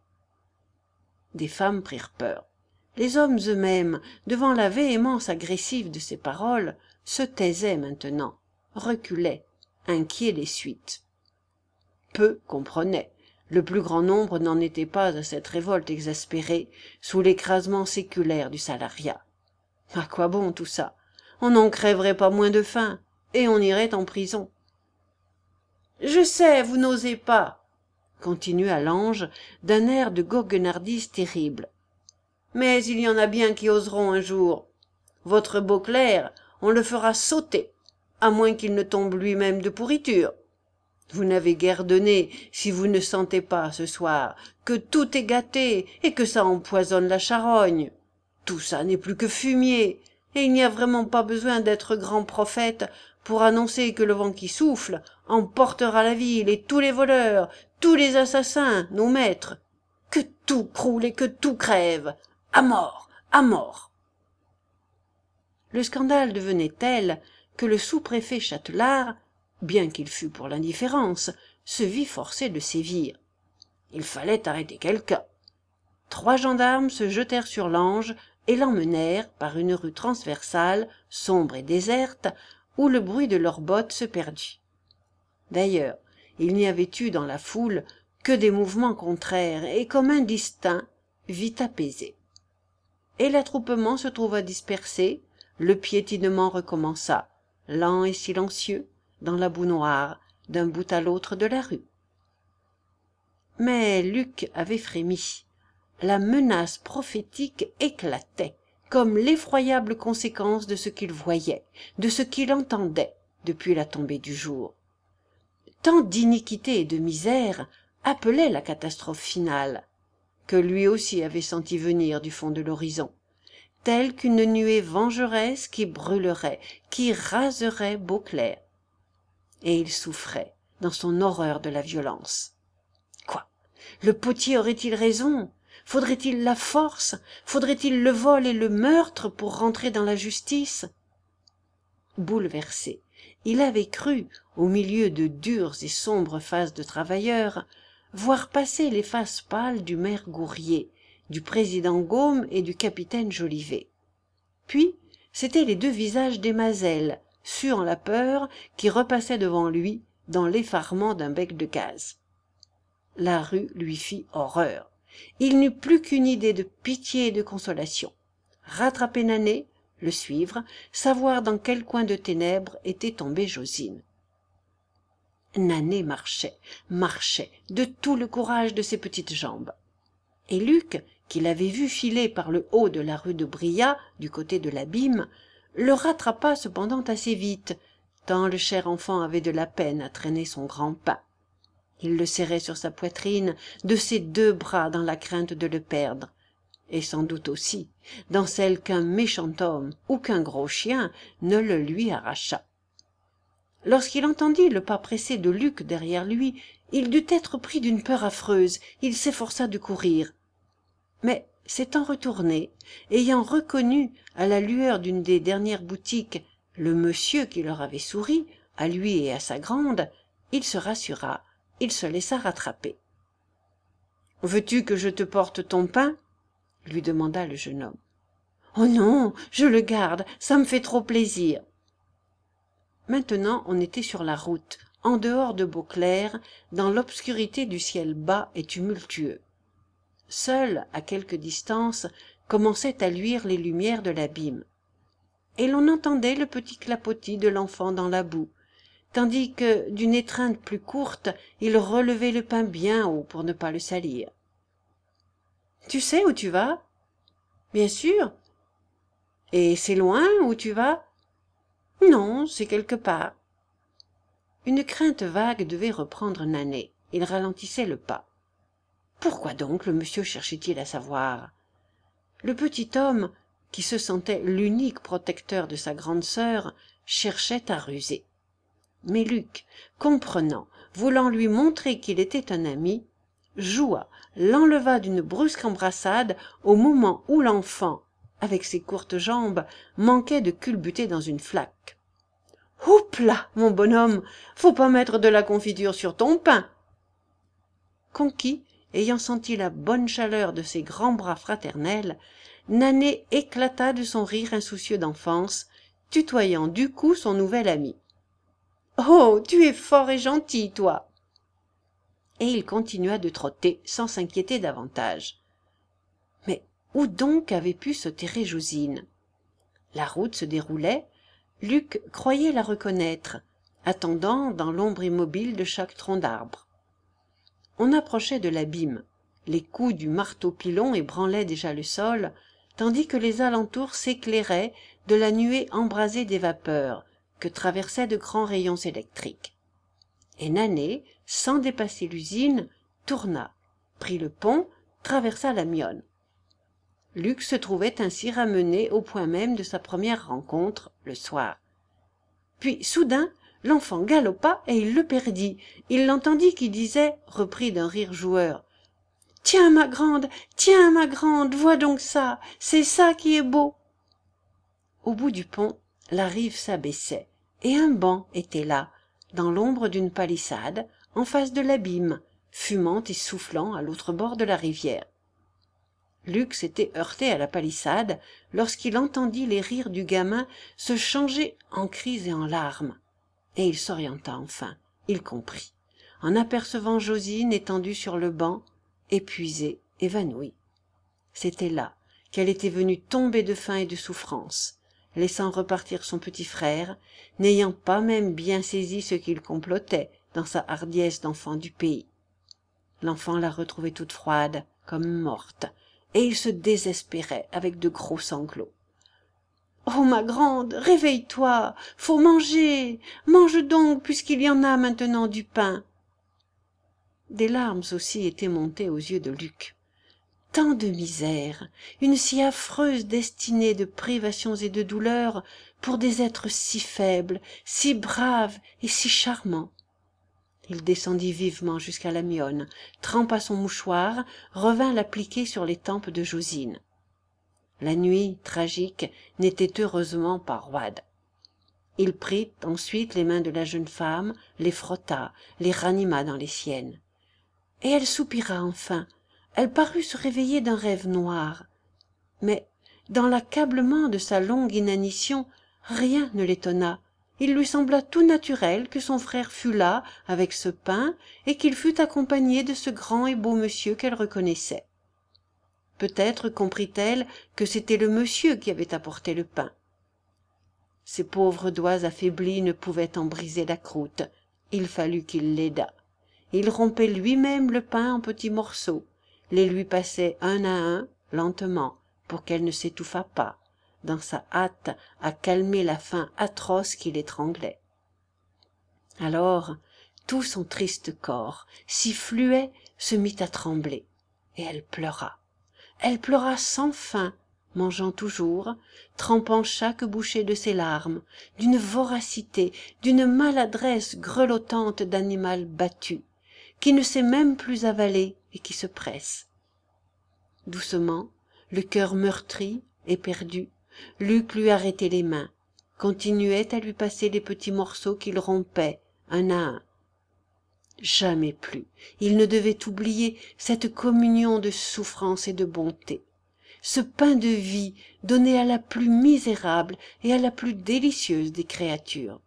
Des femmes prirent peur. Les hommes eux-mêmes, devant la véhémence agressive de ces paroles, se taisaient maintenant, reculaient, inquiets des suites. Peu comprenaient. Le plus grand nombre n'en était pas à cette révolte exaspérée, sous l'écrasement séculaire du salariat. À quoi bon tout ça? On n'en crèverait pas moins de faim, et on irait en prison. « Je sais, vous n'osez pas, » continua l'ange, d'un air de goguenardise terrible. « Mais il y en a bien qui oseront un jour. Votre Beauclerc, on le fera sauter, à moins qu'il ne tombe lui-même de pourriture. Vous n'avez guère donné si vous ne sentez pas, ce soir, que tout est gâté et que ça empoisonne la charogne. Tout ça n'est plus que fumier, et il n'y a vraiment pas besoin d'être grand prophète pour annoncer que le vent qui souffle emportera la ville et tous les voleurs, tous les assassins, nos maîtres. Que tout croule et que tout crève. À mort, à mort. » Le scandale devenait tel que le sous-préfet Châtelard, bien qu'il fût pour l'indifférence, se vit forcé de sévir. Il fallait arrêter quelqu'un. Trois gendarmes se jetèrent sur l'ange et l'emmenèrent par une rue transversale, sombre et déserte, où le bruit de leurs bottes se perdit. D'ailleurs, il n'y avait eu dans la foule que des mouvements contraires et comme indistincts, vite apaisés. et l'attroupement se trouva dispersé, le piétinement recommença, lent et silencieux, dans la boue noire, d'un bout à l'autre de la rue. Mais Luc avait frémi. La menace prophétique éclatait, comme l'effroyable conséquence de ce qu'il voyait, de ce qu'il entendait depuis la tombée du jour. Tant d'iniquité et de misère appelaient la catastrophe finale, que lui aussi avait senti venir du fond de l'horizon, telle qu'une nuée vengeresse qui brûlerait, qui raserait Beauclerc. Et il souffrait dans son horreur de la violence. Quoi? Le potier aurait-il raison? Faudrait-il la force? Faudrait-il le vol et le meurtre pour rentrer dans la justice? Bouleversé, il avait cru, au milieu de dures et sombres faces de travailleurs, voir passer les faces pâles du maire Gourrier, du président Gaume et du capitaine Jolivet. Puis, c'étaient les deux visages des Mazel, suant la peur, qui repassaient devant lui dans l'effarement d'un bec de gaz. La rue lui fit horreur. Il n'eut plus qu'une idée de pitié et de consolation. Rattraper Nanet, le suivre, savoir dans quel coin de ténèbres était tombée Josine. Nanet marchait, marchait, de tout le courage de ses petites jambes. Et Luc, qui l'avait vu filer par le haut de la rue de Brillat, du côté de l'abîme, le rattrapa cependant assez vite, tant le cher enfant avait de la peine à traîner son grand pas. Il le serrait sur sa poitrine, de ses deux bras dans la crainte de le perdre, et sans doute aussi dans celle qu'un méchant homme ou qu'un gros chien ne le lui arrachât. Lorsqu'il entendit le pas pressé de Luc derrière lui, il dut être pris d'une peur affreuse, il s'efforça de courir. Mais s'étant retourné, ayant reconnu à la lueur d'une des dernières boutiques le monsieur qui leur avait souri, à lui et à sa grande, il se rassura, il se laissa rattraper. « Veux-tu que je te porte ton pain ?» lui demanda le jeune homme. « Oh non, je le garde, ça me fait trop plaisir. » Maintenant on était sur la route, en dehors de Beauclerc, dans l'obscurité du ciel bas et tumultueux. Seules, à quelque distance, commençaient à luire les lumières de l'abîme. Et l'on entendait le petit clapotis de l'enfant dans la boue, tandis que, d'une étreinte plus courte, il relevait le pain bien haut pour ne pas le salir. « Tu sais où tu vas ?»« Bien sûr. »« Et c'est loin où tu vas ?»« Non, c'est quelque part. » Une crainte vague devait reprendre Nanet. Il ralentissait le pas. Pourquoi donc le monsieur cherchait-il à savoir? Le petit homme, qui se sentait l'unique protecteur de sa grande sœur, cherchait à ruser. Mais Luc, comprenant, voulant lui montrer qu'il était un ami, joua, l'enleva d'une brusque embrassade au moment où l'enfant, avec ses courtes jambes, manquait de culbuter dans une flaque. « Houpla, mon bonhomme, faut pas mettre de la confiture sur ton pain !» Conquis, ayant senti la bonne chaleur de ses grands bras fraternels, Nanet éclata de son rire insoucieux d'enfance, tutoyant du coup son nouvel ami. « Oh, tu es fort et gentil, toi !» Et il continua de trotter sans s'inquiéter davantage. Mais où donc avait pu se terrer Josine? La route se déroulait, Luc croyait la reconnaître, attendant dans l'ombre immobile de chaque tronc d'arbre. On approchait de l'abîme, les coups du marteau-pilon ébranlaient déjà le sol, tandis que les alentours s'éclairaient de la nuée embrasée des vapeurs que traversaient de grands rayons électriques. Et Nanet, sans dépasser l'usine, tourna, prit le pont, traversa la Miosne. Luc se trouvait ainsi ramené au point même de sa première rencontre, le soir. Puis, soudain, l'enfant galopa et il le perdit. Il l'entendit qui disait, repris d'un rire joueur, « Tiens, ma grande, tiens, ma grande, vois donc ça, c'est ça qui est beau !» Au bout du pont, la rive s'abaissait, et un banc était là, dans l'ombre d'une palissade, en face de l'abîme, fumant et soufflant à l'autre bord de la rivière. Luc s'était heurté à la palissade lorsqu'il entendit les rires du gamin se changer en cris et en larmes. Et il s'orienta enfin, il comprit, en apercevant Josine étendue sur le banc, épuisée, évanouie. C'était là qu'elle était venue tomber de faim et de souffrance, laissant repartir son petit frère, n'ayant pas même bien saisi ce qu'il complotait dans sa hardiesse d'enfant du pays. L'enfant la retrouvait toute froide, comme morte, et il se désespérait avec de gros sanglots. « Oh, ma grande, réveille-toi, faut manger, mange donc, puisqu'il y en a maintenant du pain. » Des larmes aussi étaient montées aux yeux de Luc. Tant de misère, une si affreuse destinée de privations et de douleurs pour des êtres si faibles, si braves et si charmants. Il descendit vivement jusqu'à la Mionne, trempa son mouchoir, revint l'appliquer sur les tempes de Josine. La nuit, tragique, n'était heureusement pas roide. Il prit ensuite les mains de la jeune femme, les frotta, les ranima dans les siennes. Et elle soupira enfin. Elle parut se réveiller d'un rêve noir. Mais, dans l'accablement de sa longue inanition, rien ne l'étonna. Il lui sembla tout naturel que son frère fût là, avec ce pain, et qu'il fût accompagné de ce grand et beau monsieur qu'elle reconnaissait. Peut-être comprit-elle que c'était le monsieur qui avait apporté le pain. Ses pauvres doigts affaiblis ne pouvaient en briser la croûte. Il fallut qu'il l'aidât. Il rompait lui-même le pain en petits morceaux, les lui passait un à un, lentement, pour qu'elle ne s'étouffât pas, dans sa hâte à calmer la faim atroce qui l'étranglait. Alors, tout son triste corps, si fluet, se mit à trembler, et elle pleura. Elle pleura sans fin, mangeant toujours, trempant chaque bouchée de ses larmes, d'une voracité, d'une maladresse grelottante d'animal battu, qui ne sait même plus avaler et qui se presse. Doucement, le cœur meurtri, éperdu, Luc lui arrêtait les mains, continuait à lui passer les petits morceaux qu'il rompait, un à un. Jamais plus il ne devait oublier cette communion de souffrance et de bonté, ce pain de vie donné à la plus misérable et à la plus délicieuse des créatures.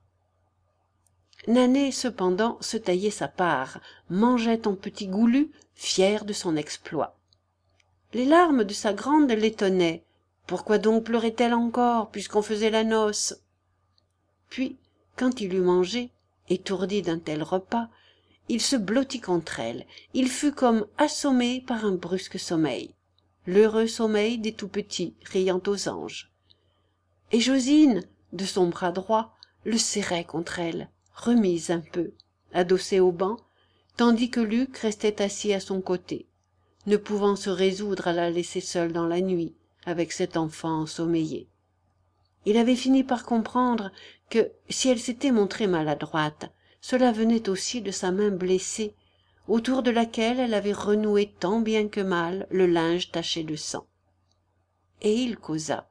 Nané, cependant, se taillait sa part, mangeait en petits goulus, fier de son exploit. Les larmes de sa grande l'étonnaient. Pourquoi donc pleurait-elle encore, puisqu'on faisait la noce? Puis, quand il eut mangé, étourdi d'un tel repas, il se blottit contre elle, il fut comme assommé par un brusque sommeil, l'heureux sommeil des tout-petits riant aux anges. Et Josine, de son bras droit, le serrait contre elle, remise un peu, adossée au banc, tandis que Luc restait assis à son côté, ne pouvant se résoudre à la laisser seule dans la nuit, avec cet enfant ensommeillé. Il avait fini par comprendre que, si elle s'était montrée maladroite, cela venait aussi de sa main blessée, autour de laquelle elle avait renoué tant bien que mal le linge taché de sang. Et il causa.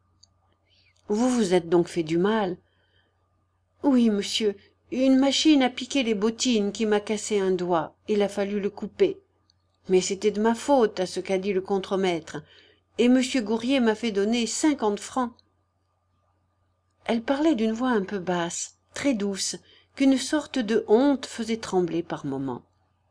« Vous vous êtes donc fait du mal ?»« Oui, monsieur, une machine a piqué les bottines qui m'a cassé un doigt. Il a fallu le couper. Mais c'était de ma faute, à ce qu'a dit le contremaître, et monsieur Gourrier m'a fait donner cinquante francs. » Elle parlait d'une voix un peu basse, très douce, qu'une sorte de honte faisait trembler par moments.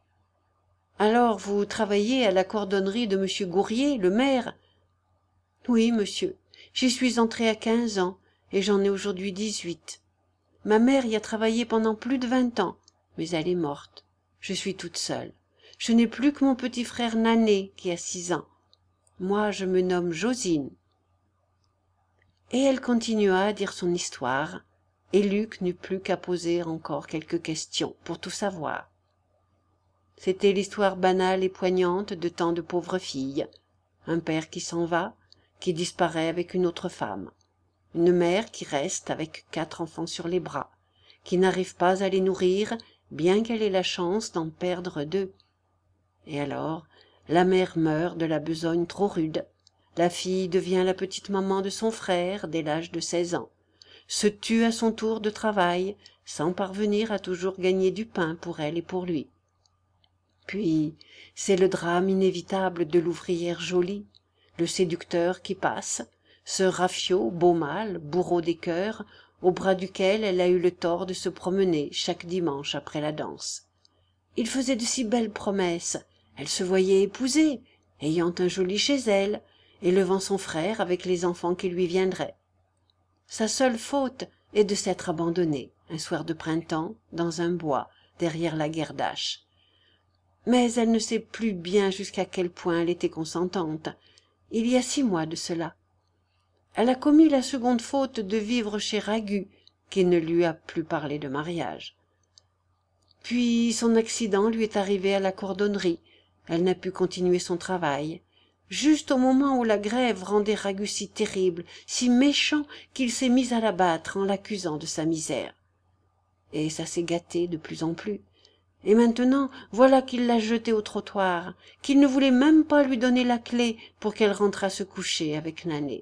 « Alors vous travaillez à la cordonnerie de monsieur Gourrier, le maire ?»« Oui, monsieur, j'y suis entrée à quinze ans, et j'en ai aujourd'hui dix-huit. Ma mère y a travaillé pendant plus de vingt ans, mais elle est morte. Je suis toute seule. Je n'ai plus que mon petit frère Nané, qui a six ans. Moi, je me nomme Josine. » Et elle continua à dire son histoire, et Luc n'eut plus qu'à poser encore quelques questions pour tout savoir. C'était l'histoire banale et poignante de tant de pauvres filles. Un père qui s'en va, qui disparaît avec une autre femme. Une mère qui reste avec quatre enfants sur les bras, qui n'arrive pas à les nourrir, bien qu'elle ait la chance d'en perdre deux. Et alors, la mère meurt de la besogne trop rude. La fille devient la petite maman de son frère dès l'âge de seize ans, se tue à son tour de travail, sans parvenir à toujours gagner du pain pour elle et pour lui. Puis, c'est le drame inévitable de l'ouvrière jolie, le séducteur qui passe, ce raffiot, beau mâle, bourreau des cœurs, au bras duquel elle a eu le tort de se promener chaque dimanche après la danse. Il faisait de si belles promesses, elle se voyait épousée, ayant un joli chez elle, élevant son frère avec les enfants qui lui viendraient. Sa seule faute est de s'être abandonnée, un soir de printemps, dans un bois, derrière la guerdache. Mais elle ne sait plus bien jusqu'à quel point elle était consentante. Il y a six mois de cela. Elle a commis la seconde faute de vivre chez Ragu, qui ne lui a plus parlé de mariage. Puis son accident lui est arrivé à la cordonnerie. Elle n'a pu continuer son travail. Juste au moment où la grève rendait Ragu si terrible, si méchant, qu'il s'est mis à la battre en l'accusant de sa misère. Et ça s'est gâté de plus en plus. Et maintenant, voilà qu'il l'a jetée au trottoir, qu'il ne voulait même pas lui donner la clé pour qu'elle rentrât se coucher avec Nané.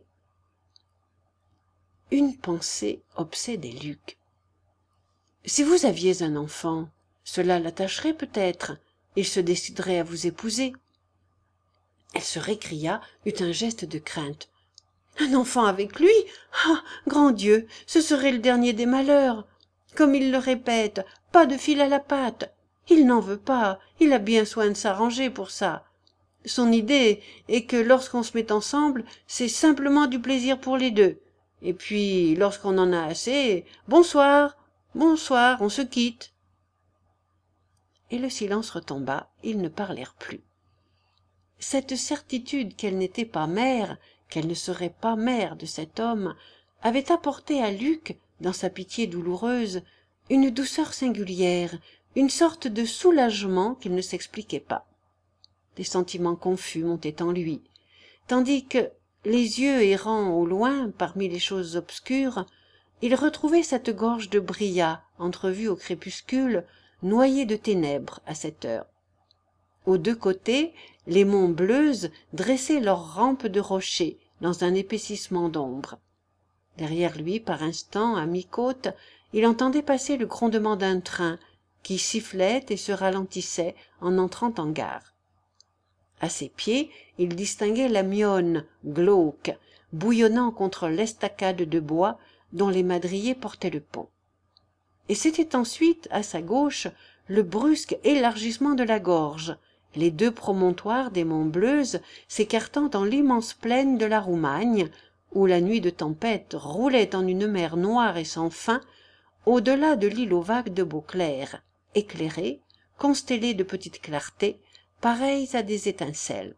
Une pensée obsédait Luc. Si vous aviez un enfant, cela l'attacherait peut-être, il se déciderait à vous épouser. Elle se récria, eut un geste de crainte. Un enfant avec lui? Ah, grand Dieu, ce serait le dernier des malheurs. Comme il le répète, pas de fil à la patte. Il n'en veut pas, il a bien soin de s'arranger pour ça. Son idée est que lorsqu'on se met ensemble, c'est simplement du plaisir pour les deux. Et puis, lorsqu'on en a assez, bonsoir, bonsoir, on se quitte. Et le silence retomba, ils ne parlèrent plus. Cette certitude qu'elle n'était pas mère, qu'elle ne serait pas mère de cet homme, avait apporté à Luc, dans sa pitié douloureuse, une douceur singulière, une sorte de soulagement qu'il ne s'expliquait pas. Des sentiments confus montaient en lui, tandis que, les yeux errant au loin parmi les choses obscures, il retrouvait cette gorge de Brillat, entrevue au crépuscule, noyée de ténèbres à cette heure. Aux deux côtés, les monts Bleuze dressaient leurs rampes de rochers dans un épaississement d'ombre. Derrière lui, par instants, à mi-côte, il entendait passer le grondement d'un train qui sifflait et se ralentissait en entrant en gare. À ses pieds, il distinguait la Mionne, glauque, bouillonnant contre l'estacade de bois dont les madriers portaient le pont. Et c'était ensuite, à sa gauche, le brusque élargissement de la gorge, les deux promontoires des monts Bleuze s'écartant dans l'immense plaine de la Roumagne, où la nuit de tempête roulait en une mer noire et sans fin, au-delà de l'île aux vagues de Beauclerc, éclairée, constellée de petites clartés, pareilles à des étincelles.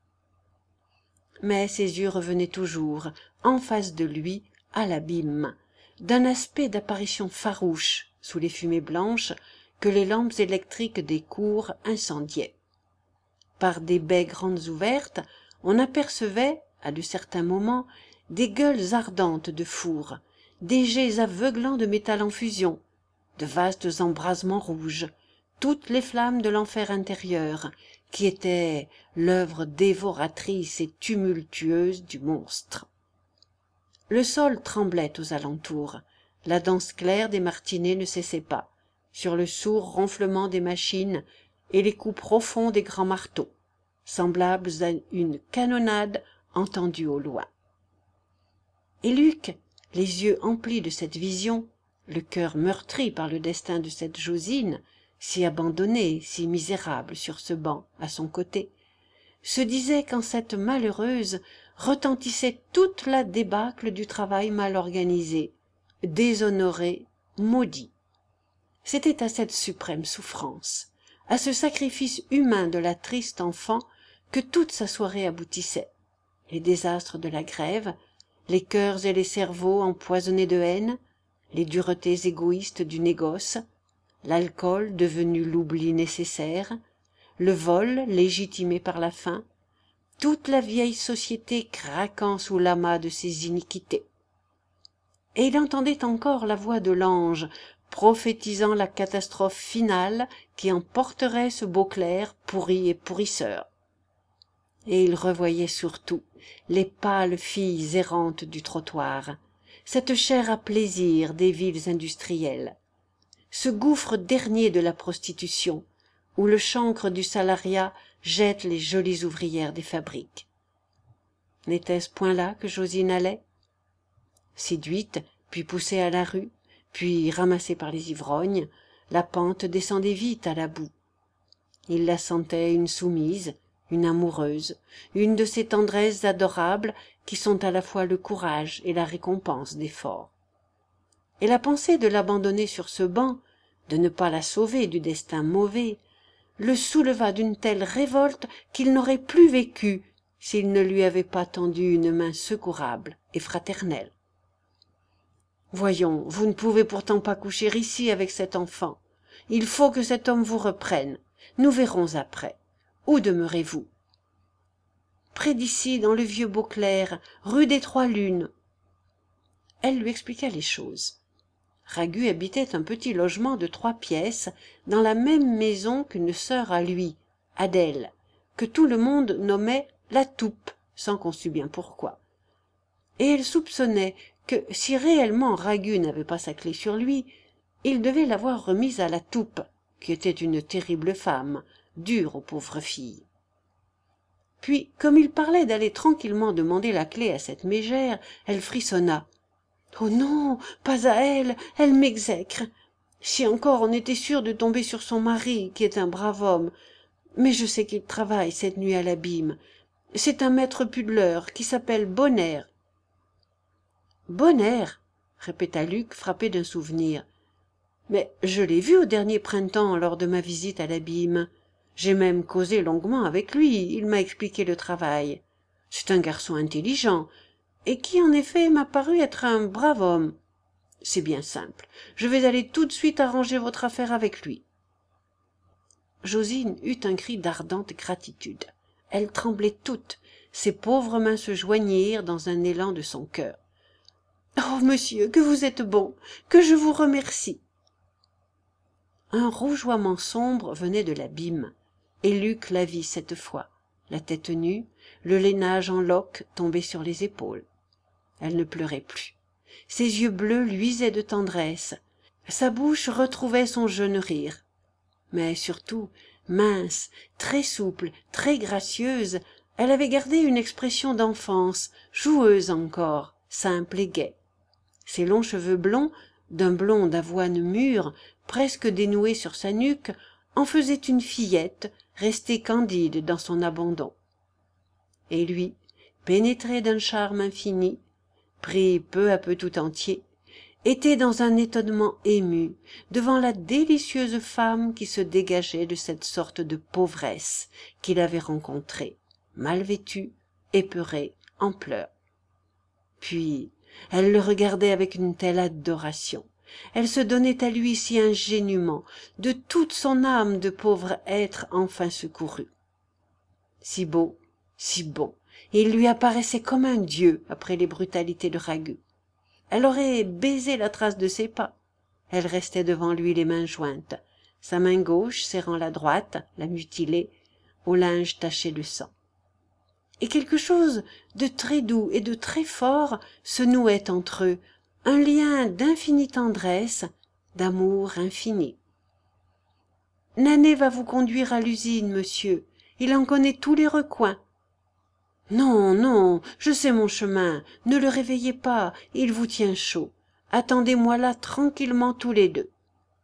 Mais ses yeux revenaient toujours, en face de lui, à l'abîme, d'un aspect d'apparition farouche, sous les fumées blanches, que les lampes électriques des cours incendiaient. Par des baies grandes ouvertes, on apercevait, à de certains moments, des gueules ardentes de four, des jets aveuglants de métal en fusion, de vastes embrasements rouges, toutes les flammes de l'enfer intérieur, qui étaient l'œuvre dévoratrice et tumultueuse du monstre. Le sol tremblait aux alentours, la danse claire des martinets ne cessait pas, sur le sourd ronflement des machines et les coups profonds des grands marteaux, semblables à une canonnade entendue au loin. Et Luc, les yeux emplis de cette vision, le cœur meurtri par le destin de cette Josine, si abandonnée, si misérable sur ce banc à son côté, se disait qu'en cette malheureuse retentissait toute la débâcle du travail mal organisé, déshonoré, maudit. C'était à cette suprême souffrance, à ce sacrifice humain de la triste enfant que toute sa soirée aboutissait. Les désastres de la grève, les cœurs et les cerveaux empoisonnés de haine, les duretés égoïstes du négoce, l'alcool devenu l'oubli nécessaire, le vol légitimé par la faim, toute la vieille société craquant sous l'amas de ses iniquités. Et il entendait encore la voix de l'ange prophétisant la catastrophe finale qui emporterait ce Beauclerc pourri et pourrisseur. Et il revoyait surtout les pâles filles errantes du trottoir, cette chair à plaisir des villes industrielles, ce gouffre dernier de la prostitution, où le chancre du salariat jette les jolies ouvrières des fabriques. N'était-ce point là que Josine allait? Séduite, puis poussée à la rue, puis ramassée par les ivrognes, la pente descendait vite à la boue. Il la sentait une soumise, une amoureuse, une de ces tendresses adorables qui sont à la fois le courage et la récompense d'efforts. Et la pensée de l'abandonner sur ce banc, de ne pas la sauver du destin mauvais, le souleva d'une telle révolte qu'il n'aurait plus vécu s'il ne lui avait pas tendu une main secourable et fraternelle. « Voyons, vous ne pouvez pourtant pas coucher ici avec cet enfant. Il faut que cet homme vous reprenne. Nous verrons après. Où demeurez-vous ?»« Près d'ici, dans le vieux Beauclerc, rue des Trois-Lunes. » Elle lui expliqua les choses. Ragut habitait un petit logement de trois pièces dans la même maison qu'une sœur à lui, Adèle, que tout le monde nommait la Toupe, sans qu'on sût bien pourquoi. Et elle soupçonnait que, si réellement Ragut n'avait pas sa clef sur lui, il devait l'avoir remise à la Toupe, qui était une terrible femme, dure aux pauvres filles. Puis, comme il parlait d'aller tranquillement demander la clef à cette mégère, elle frissonna. « Oh non, pas à elle, elle m'exècre. Si encore on était sûr de tomber sur son mari, qui est un brave homme. Mais je sais qu'il travaille cette nuit à l'abîme. C'est un maître pudeleur qui s'appelle Bonnaire. »« Bonnaire » répéta Luc, frappé d'un souvenir. « Mais je l'ai vu au dernier printemps lors de ma visite à l'abîme. J'ai même causé longuement avec lui, il m'a expliqué le travail. C'est un garçon intelligent, et qui en effet m'a paru être un brave homme. C'est bien simple, je vais aller tout de suite arranger votre affaire avec lui. » Josine eut un cri d'ardente gratitude. Elle tremblait toute, ses pauvres mains se joignirent dans un élan de son cœur. « Oh, monsieur, que vous êtes bon, que je vous remercie !» Un rougeoiement sombre venait de l'abîme, et Luc la vit cette fois, la tête nue, le lainage en loques tombé sur les épaules. Elle ne pleurait plus. Ses yeux bleus luisaient de tendresse. Sa bouche retrouvait son jeune rire. Mais surtout, mince, très souple, très gracieuse, elle avait gardé une expression d'enfance, joueuse encore, simple et gaie. Ses longs cheveux blonds, d'un blond d'avoine mûre, presque dénoués sur sa nuque, en faisaient une fillette, restée candide dans son abandon. Et lui, pénétré d'un charme infini, pris peu à peu tout entier, était dans un étonnement ému devant la délicieuse femme qui se dégageait de cette sorte de pauvresse qu'il avait rencontrée, mal vêtue, épeurée, en pleurs. Puis elle le regardait avec une telle adoration, elle se donnait à lui si ingénument, de toute son âme de pauvre être enfin secouru. Si beau, si bon, il lui apparaissait comme un dieu après les brutalités de Ragut. Elle aurait baisé la trace de ses pas. Elle restait devant lui les mains jointes, sa main gauche serrant la droite, la mutilée, au linge taché de sang. Et quelque chose de très doux et de très fort se nouait entre eux, un lien d'infinie tendresse, d'amour infini. « Nanet va vous conduire à l'usine, monsieur. Il en connaît tous les recoins. »« Non, non, je sais mon chemin. Ne le réveillez pas, il vous tient chaud. Attendez-moi là tranquillement tous les deux. »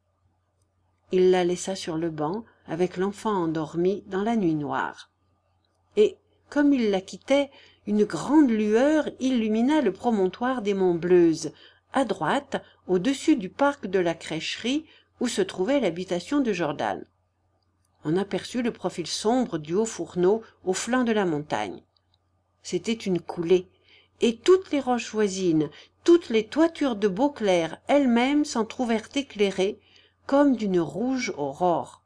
Il la laissa sur le banc, avec l'enfant endormi dans la nuit noire. Et, comme il la quittait, une grande lueur illumina le promontoire des monts Bleuze, à droite, au-dessus du parc de la crècherie, où se trouvait l'habitation de Jordan. On aperçut le profil sombre du haut fourneau au flanc de la montagne. C'était une coulée, et toutes les roches voisines, toutes les toitures de Beauclerc elles-mêmes s'en trouvèrent éclairées comme d'une rouge aurore.